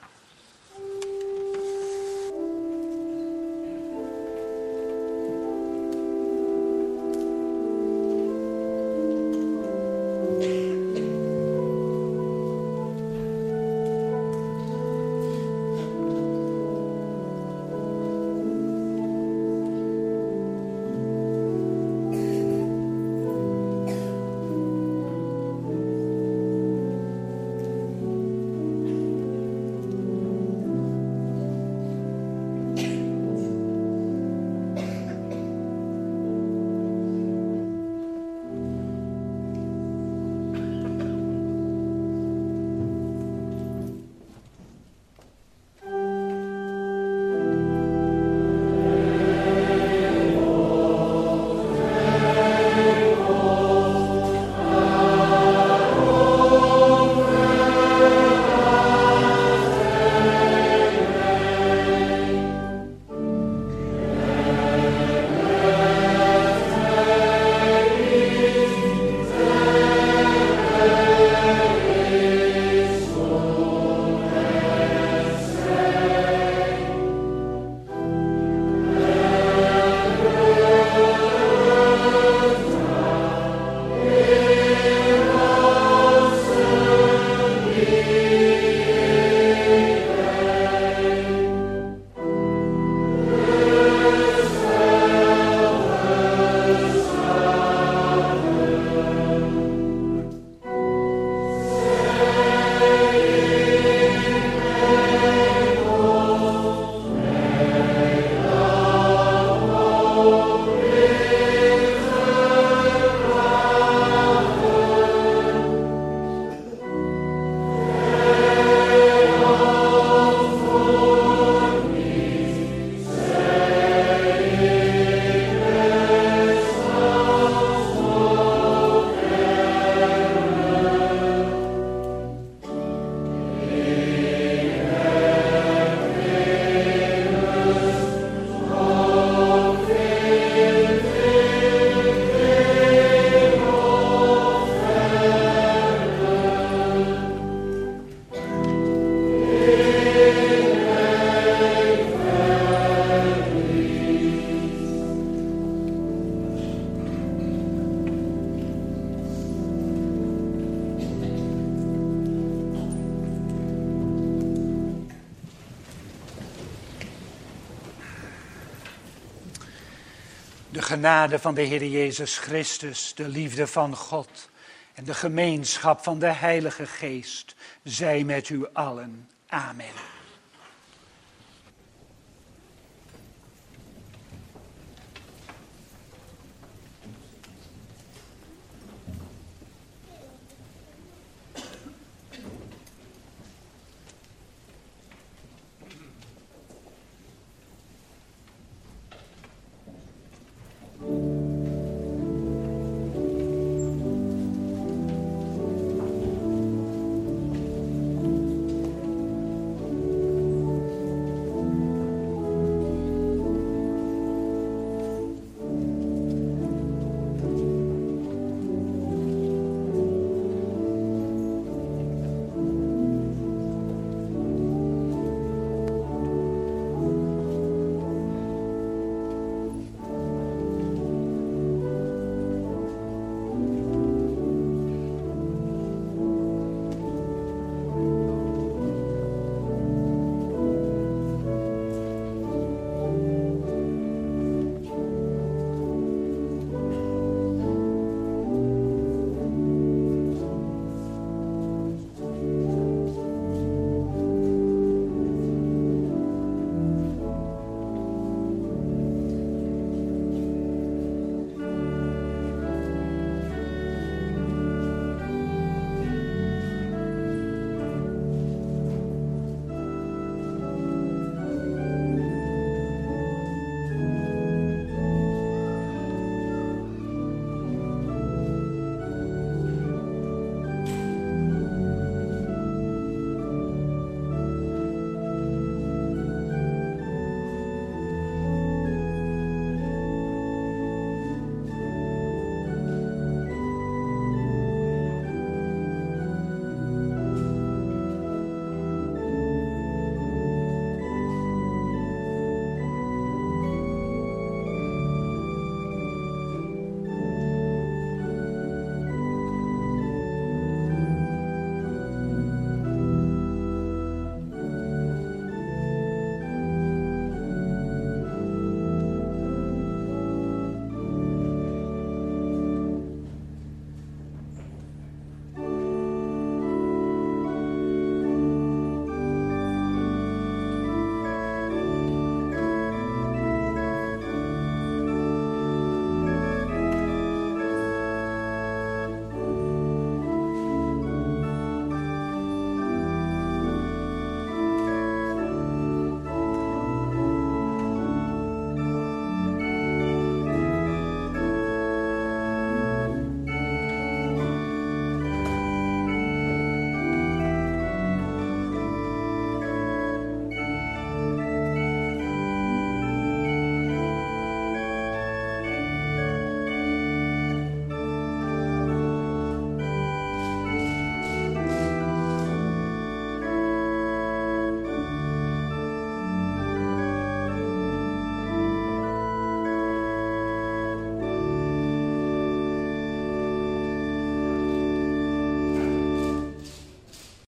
Speaker 1: De genade van de Heer Jezus Christus, de liefde van God en de gemeenschap van de Heilige Geest zij met u allen. Amen.